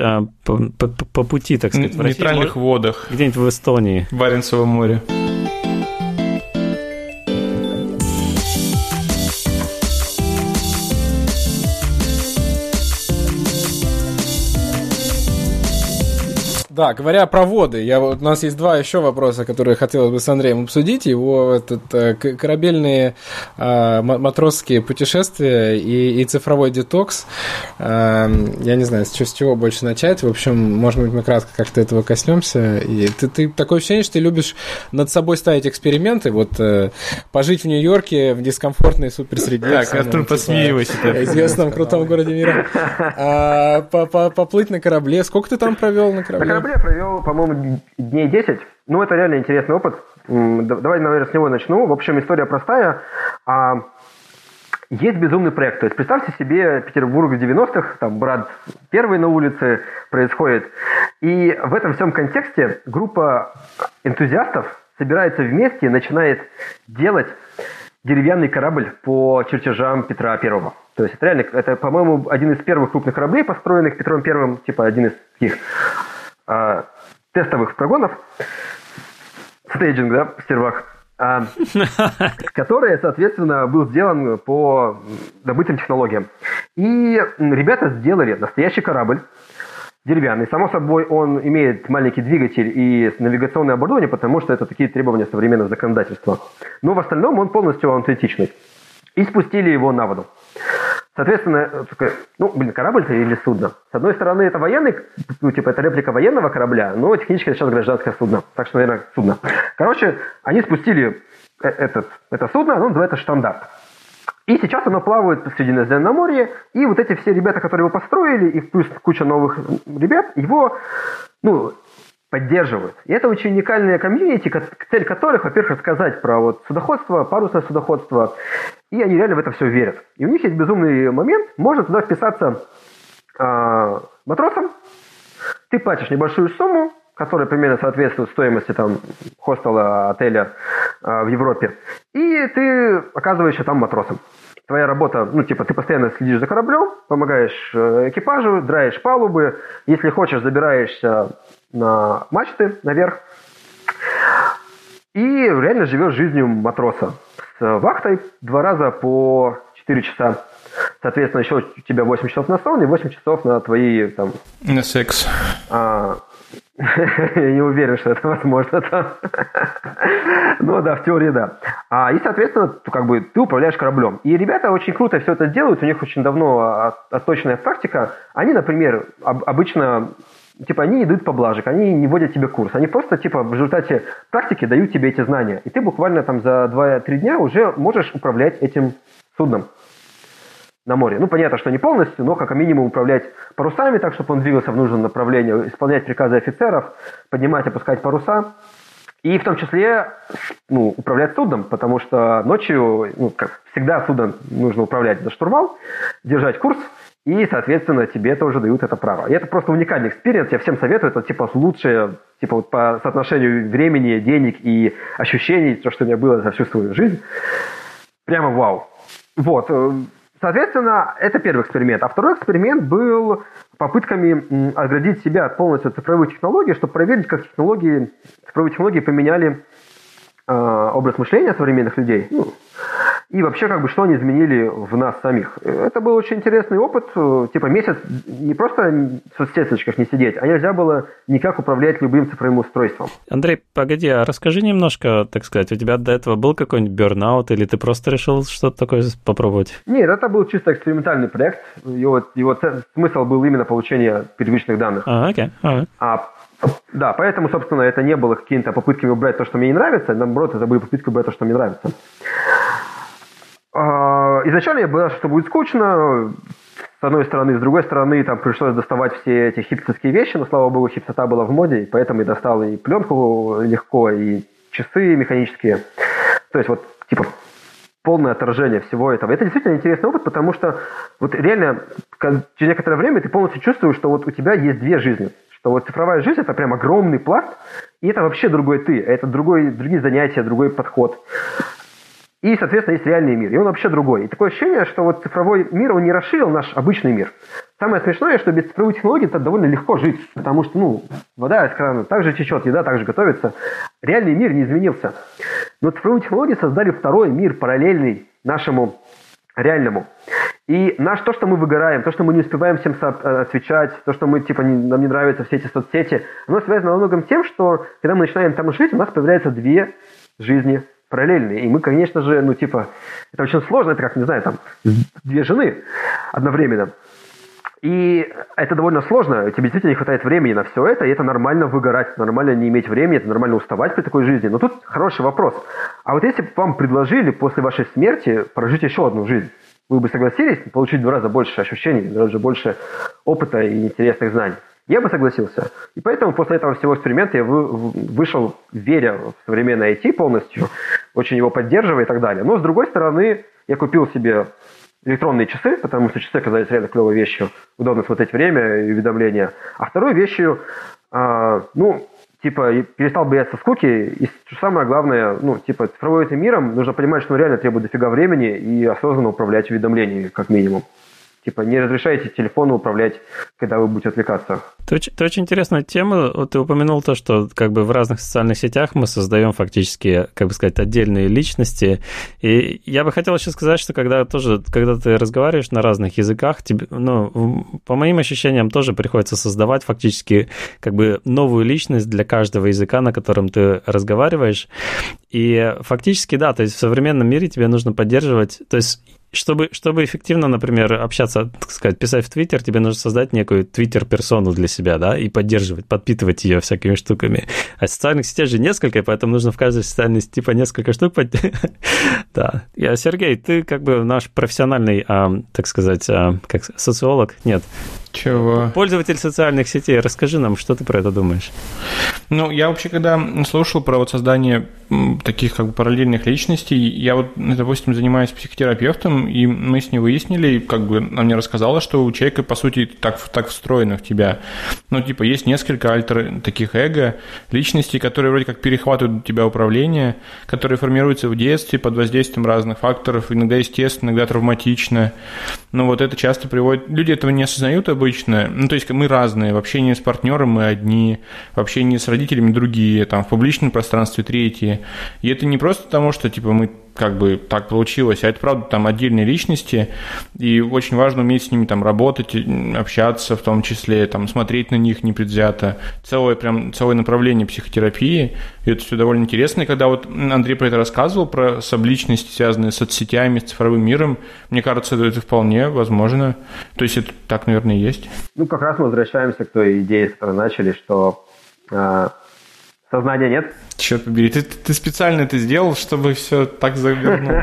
по пути, так сказать, в нейтральных водах. Где-нибудь в Эстонии. В Баренцевом море. Да, говоря про воды, у нас есть два еще вопроса, которые хотелось бы с Андреем обсудить. Его корабельные матросские путешествия и цифровой детокс. Я не знаю, с чего больше начать. В общем, может быть, мы кратко как-то этого коснемся. И ты такое ощущение, что ты любишь над собой ставить эксперименты. Вот пожить в Нью-Йорке в дискомфортной суперсреде. Так, Артур, посмеивайся. Известном крутом городе мира. Поплыть на корабле. Сколько ты там провел на корабле? На корабле я провел, по-моему, дней 10. Ну, это реально интересный опыт. Давай, наверное, с него начну. В общем, история простая. Есть безумный проект. То есть, представьте себе Петербург в 90-х, там брат первый на улице происходит. И в этом всем контексте группа энтузиастов собирается вместе и начинает делать деревянный корабль по чертежам Петра Первого. То есть это реально, это, по-моему, один из первых крупных кораблей, построенных Петром Первым, типа один из таких тестовых прогонов, стейджинг, да, в стервах, который, соответственно, был сделан по добытым технологиям. И ребята сделали настоящий корабль, деревянный. Само собой, он имеет маленький двигатель и навигационное оборудование, потому что это такие требования современного законодательства. Но в остальном он полностью аутентичный. И спустили его на воду. Соответственно, корабль-то или судно? С одной стороны, это военный, это реплика военного корабля, но технически это сейчас гражданское судно. Так что, наверное, судно. Короче, они спустили это судно, оно называется «Штандарт». И сейчас оно плавает в Средиземноморье, и вот эти все ребята, которые его построили, и плюс куча новых ребят, его, поддерживают. И это очень уникальные комьюнити, цель которых, во-первых, рассказать про судоходство, парусное судоходство, и они реально в это все верят. И у них есть безумный момент, можно туда вписаться матросом, ты платишь небольшую сумму, которая примерно соответствует стоимости хостела, отеля в Европе, и ты оказываешься там матросом. Твоя работа, ты постоянно следишь за кораблем, помогаешь экипажу, драешь палубы, если хочешь, забираешься на мачты наверх, и реально живешь жизнью матроса. С вахтой 2 раза по 4 часа. Соответственно, еще у тебя 8 часов на сон и 8 часов на твои на секс. Я не уверен, что это возможно там. Но да, в теории да. И, соответственно, ты управляешь кораблем. И ребята очень круто все это делают, у них очень давно отточенная практика. Они, например, обычно, они не дают поблажек, они не вводят тебе курс. Они просто, в результате практики дают тебе эти знания. И ты буквально за 2-3 дня уже можешь управлять этим судном на море. Понятно, что не полностью, но как минимум управлять парусами так, чтобы он двигался в нужном направлении, исполнять приказы офицеров, поднимать, опускать паруса. И в том числе управлять судном, потому что ночью, как всегда, судном нужно управлять за штурвал, держать курс, и, соответственно, тебе тоже дают это право. И это просто уникальный экспириенс, я всем советую, это лучшее, по соотношению времени, денег и ощущений, то, что у меня было за всю свою жизнь. Прямо вау. Вот. Соответственно, это первый эксперимент. А второй эксперимент был попытками оградить себя полностью от цифровых технологий, чтобы проверить, как цифровые технологии поменяли образ мышления современных людей. И вообще, что они изменили в нас самих. Это был очень интересный опыт. Месяц не просто в соцсеточках не сидеть, а нельзя было никак управлять любым цифровым устройством. Андрей, погоди, а расскажи немножко, так сказать, у тебя до этого был какой-нибудь бернаут, или ты просто решил что-то такое попробовать? Нет, это был чисто экспериментальный проект. Его смысл был именно получение первичных данных. Окей. Да, поэтому, собственно, это не было какими-то попытками убрать то, что мне не нравится. Наоборот, это были попытки убрать то, что мне нравится. Изначально я боялся, что будет скучно, с одной стороны. С другой стороны, пришлось доставать все эти хипстерские вещи, но, слава богу, хипстота была в моде, и поэтому я достал и пленку легко, и часы механические. То есть, полное отражение всего этого. Это действительно интересный опыт, потому что реально через некоторое время ты полностью чувствуешь, что у тебя есть две жизни. Что цифровая жизнь – это прям огромный пласт, и это вообще другой ты, это другие занятия, другой подход. И, соответственно, есть реальный мир, и он вообще другой. И такое ощущение, что цифровой мир, он не расширил наш обычный мир. Самое смешное, что без цифровой технологии это довольно легко жить, потому что, вода из крана так же течет, еда так же готовится. Реальный мир не изменился. Но цифровые технологии создали второй мир, параллельный нашему реальному. И то, что мы выгораем, то, что мы не успеваем всем отвечать, то, что мы, нам не нравятся все эти соцсети, оно связано во многом тем, что когда мы начинаем там жить, у нас появляются две жизни параллельные. И мы, конечно же, это очень сложно, это как, не знаю, две жены одновременно. И это довольно сложно, тебе действительно не хватает времени на все это, и это нормально выгорать, нормально не иметь времени, это нормально уставать при такой жизни. Но тут хороший вопрос. А вот если бы вам предложили после вашей смерти прожить еще одну жизнь, вы бы согласились получить в 2 раза больше ощущений, в 2 раза больше опыта и интересных знаний? Я бы согласился. И поэтому после этого всего эксперимента я вышел, веря в современное IT полностью, очень его поддерживая и так далее. Но, с другой стороны, я купил себе электронные часы, потому что часы оказались реально клевой вещью, удобно смотреть время и уведомления. А второй вещью, перестал бояться скуки, и что самое главное, цифровой этим миром, нужно понимать, что он реально требует дофига времени и осознанно управлять уведомлениями, как минимум. Не разрешайте телефону управлять, когда вы будете отвлекаться. Это очень интересная тема. Вот ты упомянул то, что в разных социальных сетях мы создаем фактически, отдельные личности. И я бы хотел еще сказать, что когда ты разговариваешь на разных языках, тебе, по моим ощущениям, тоже приходится создавать фактически новую личность для каждого языка, на котором ты разговариваешь. И фактически, да, то есть в современном мире тебе нужно поддерживать, то есть чтобы эффективно, например, общаться, писать в Твиттер, тебе нужно создать некую Твиттер-персону для себя, да, и подпитывать ее всякими штуками. А социальных сетей же несколько, и поэтому нужно в каждой социальной сети по несколько штук. Да. Сергей, ты наш профессиональный, социолог? Нет. Чего? Пользователь социальных сетей. Расскажи нам, что ты про это думаешь? Я вообще, когда слушал про создание таких параллельных личностей, я допустим, занимаюсь психотерапевтом, и мы с ней выяснили, она мне рассказала, что у человека, по сути, так встроено в тебя. Есть несколько таких эго, личностей, которые вроде как перехватывают у тебя управление, которые формируются в детстве под воздействием разных факторов, иногда естественно, иногда травматично. Но это часто приводит... Люди этого не осознают обычно. То есть мы разные. В общении с партнером мы одни, в общении с родителями другие, в публичном пространстве третьи. И это не просто потому, что мы так получилось, а это правда отдельные личности, и очень важно уметь с ними работать, общаться в том числе, смотреть на них непредвзято. Целое направление психотерапии, и это все довольно интересно. И когда Андрей про это рассказывал, про субличности, связанные с соцсетями, с цифровым миром, мне кажется, это вполне возможно. То есть это так, наверное, и есть. Как раз мы возвращаемся к той идее, с которой начали, что сознания нет. Черт побери, ты специально это сделал, чтобы все так завернул.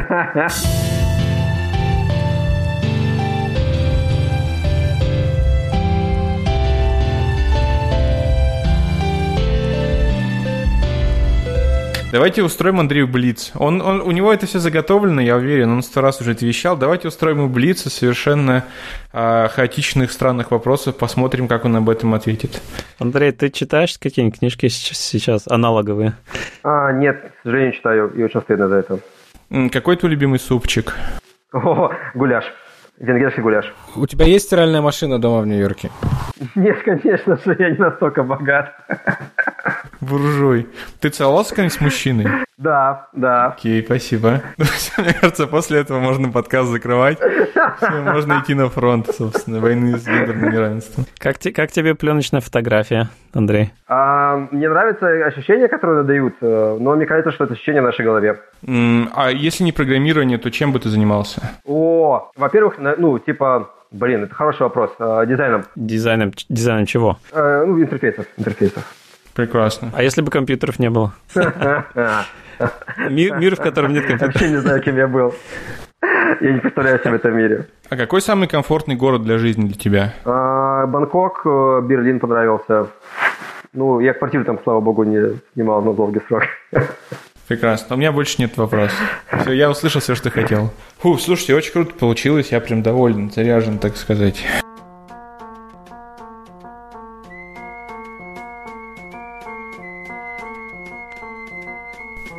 Давайте устроим Андрею блиц. У него это все заготовлено, я уверен, он 100 раз уже это вещал. Давайте устроим ему блиц из совершенно хаотичных, странных вопросов, посмотрим, как он об этом ответит. Андрей, ты читаешь какие-нибудь книжки сейчас аналоговые? Нет, к сожалению, читаю, и очень стыдно за это. Какой твой любимый супчик? Гуляш. Венгерский гуляш. У тебя есть стиральная машина дома в Нью-Йорке? Нет, конечно же, я не настолько богат. Буржуй. Ты целовался когда-нибудь с мужчиной? Да. Окей, спасибо. Мне кажется, после этого можно подкаст закрывать. Все, можно идти на фронт, собственно, войны с гендерным неравенством. Как тебе пленочная фотография, Андрей? Мне нравятся ощущения, которые дают, но мне кажется, что это ощущение в нашей голове. А если не программирование, то чем бы ты занимался? Во-первых, это хороший вопрос. Дизайном. Дизайном чего? Интерфейсов. Прекрасно. А если бы компьютеров не было? Мир, в котором нет компьютеров. Вообще не знаю, кем я был. Я не представляю себя в этом мире. А какой самый комфортный город для жизни для тебя? Бангкок, Берлин понравился. Я квартиру там, слава богу, не снимал на долгий срок. Прекрасно. У меня больше нет вопросов. Все, я услышал все, что хотел. Слушайте, очень круто получилось. Я прям доволен, заряжен, так сказать.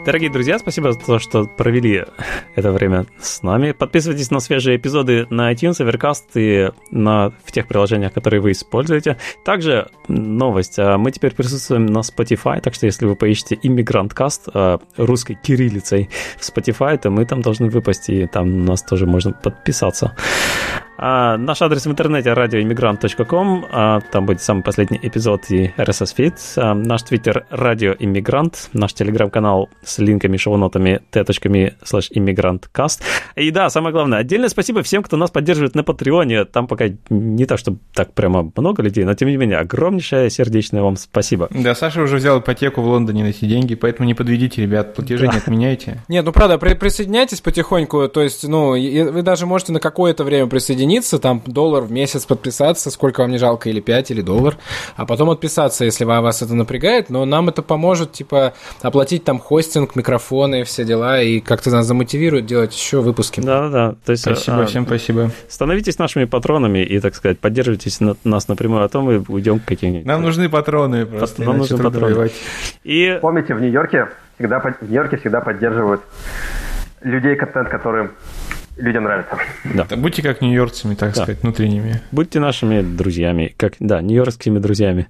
Дорогие друзья, спасибо за то, что провели это время с нами. Подписывайтесь на свежие эпизоды на iTunes, Overcast и в тех приложениях, которые вы используете. Также новость. Мы теперь присутствуем на Spotify, так что если вы поищете «Иммигранткаст» русской кириллицей в Spotify, то мы там должны выпасть, и там нас тоже можно подписаться. Наш адрес в интернете radioimmigrant.com, там будет самый последний эпизод и RSS-фид. Наш твиттер радиоиммигрант, наш телеграм-канал с линками, шоу-нотами t.me/immigrantcast. И да, самое главное, отдельное спасибо всем, кто нас поддерживает на Патреоне. Там пока не так, чтобы так прямо много людей, но тем не менее, огромнейшее сердечное вам спасибо. Да, Саша уже взял ипотеку в Лондоне на эти деньги, поэтому не подведите, ребят, платежи не отменяйте. Нет, правда, присоединяйтесь потихоньку, то есть, вы даже можете на какое-то время присоединиться, там $1 в месяц подписаться, сколько вам не жалко, или 5, или $1, а потом отписаться, если вас это напрягает, но нам это поможет, оплатить там хостинг, микрофоны, все дела, и как-то нас замотивирует делать еще выпуски. Да. То есть, спасибо, всем спасибо. Становитесь нашими патронами и, так сказать, поддерживайтесь нас напрямую, а то мы уйдем к каким-нибудь. Нам нужны патроны просто. Нам нужны патроны. И... Помните, в Нью-Йорке всегда поддерживают людей, контент, который людям нравится. Да. Будьте как нью-йоркцами, так сказать, внутренними. Будьте нашими друзьями, нью-йоркскими друзьями.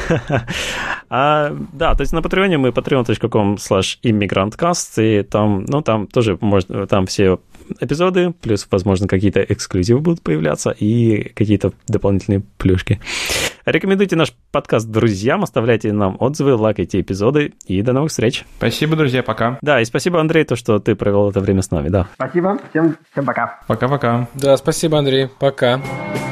То есть на Патреоне мы patreon.com/immigrantcast, и там тоже можно, там все эпизоды, плюс, возможно, какие-то эксклюзивы будут появляться и какие-то дополнительные плюшки. Рекомендуйте наш подкаст друзьям, оставляйте нам отзывы, лайкайте эпизоды, и до новых встреч. Спасибо, друзья, пока. Да, и спасибо, Андрей, то, что ты провел это время с нами, да. Спасибо, всем пока. Пока-пока. Да, спасибо, Андрей, пока.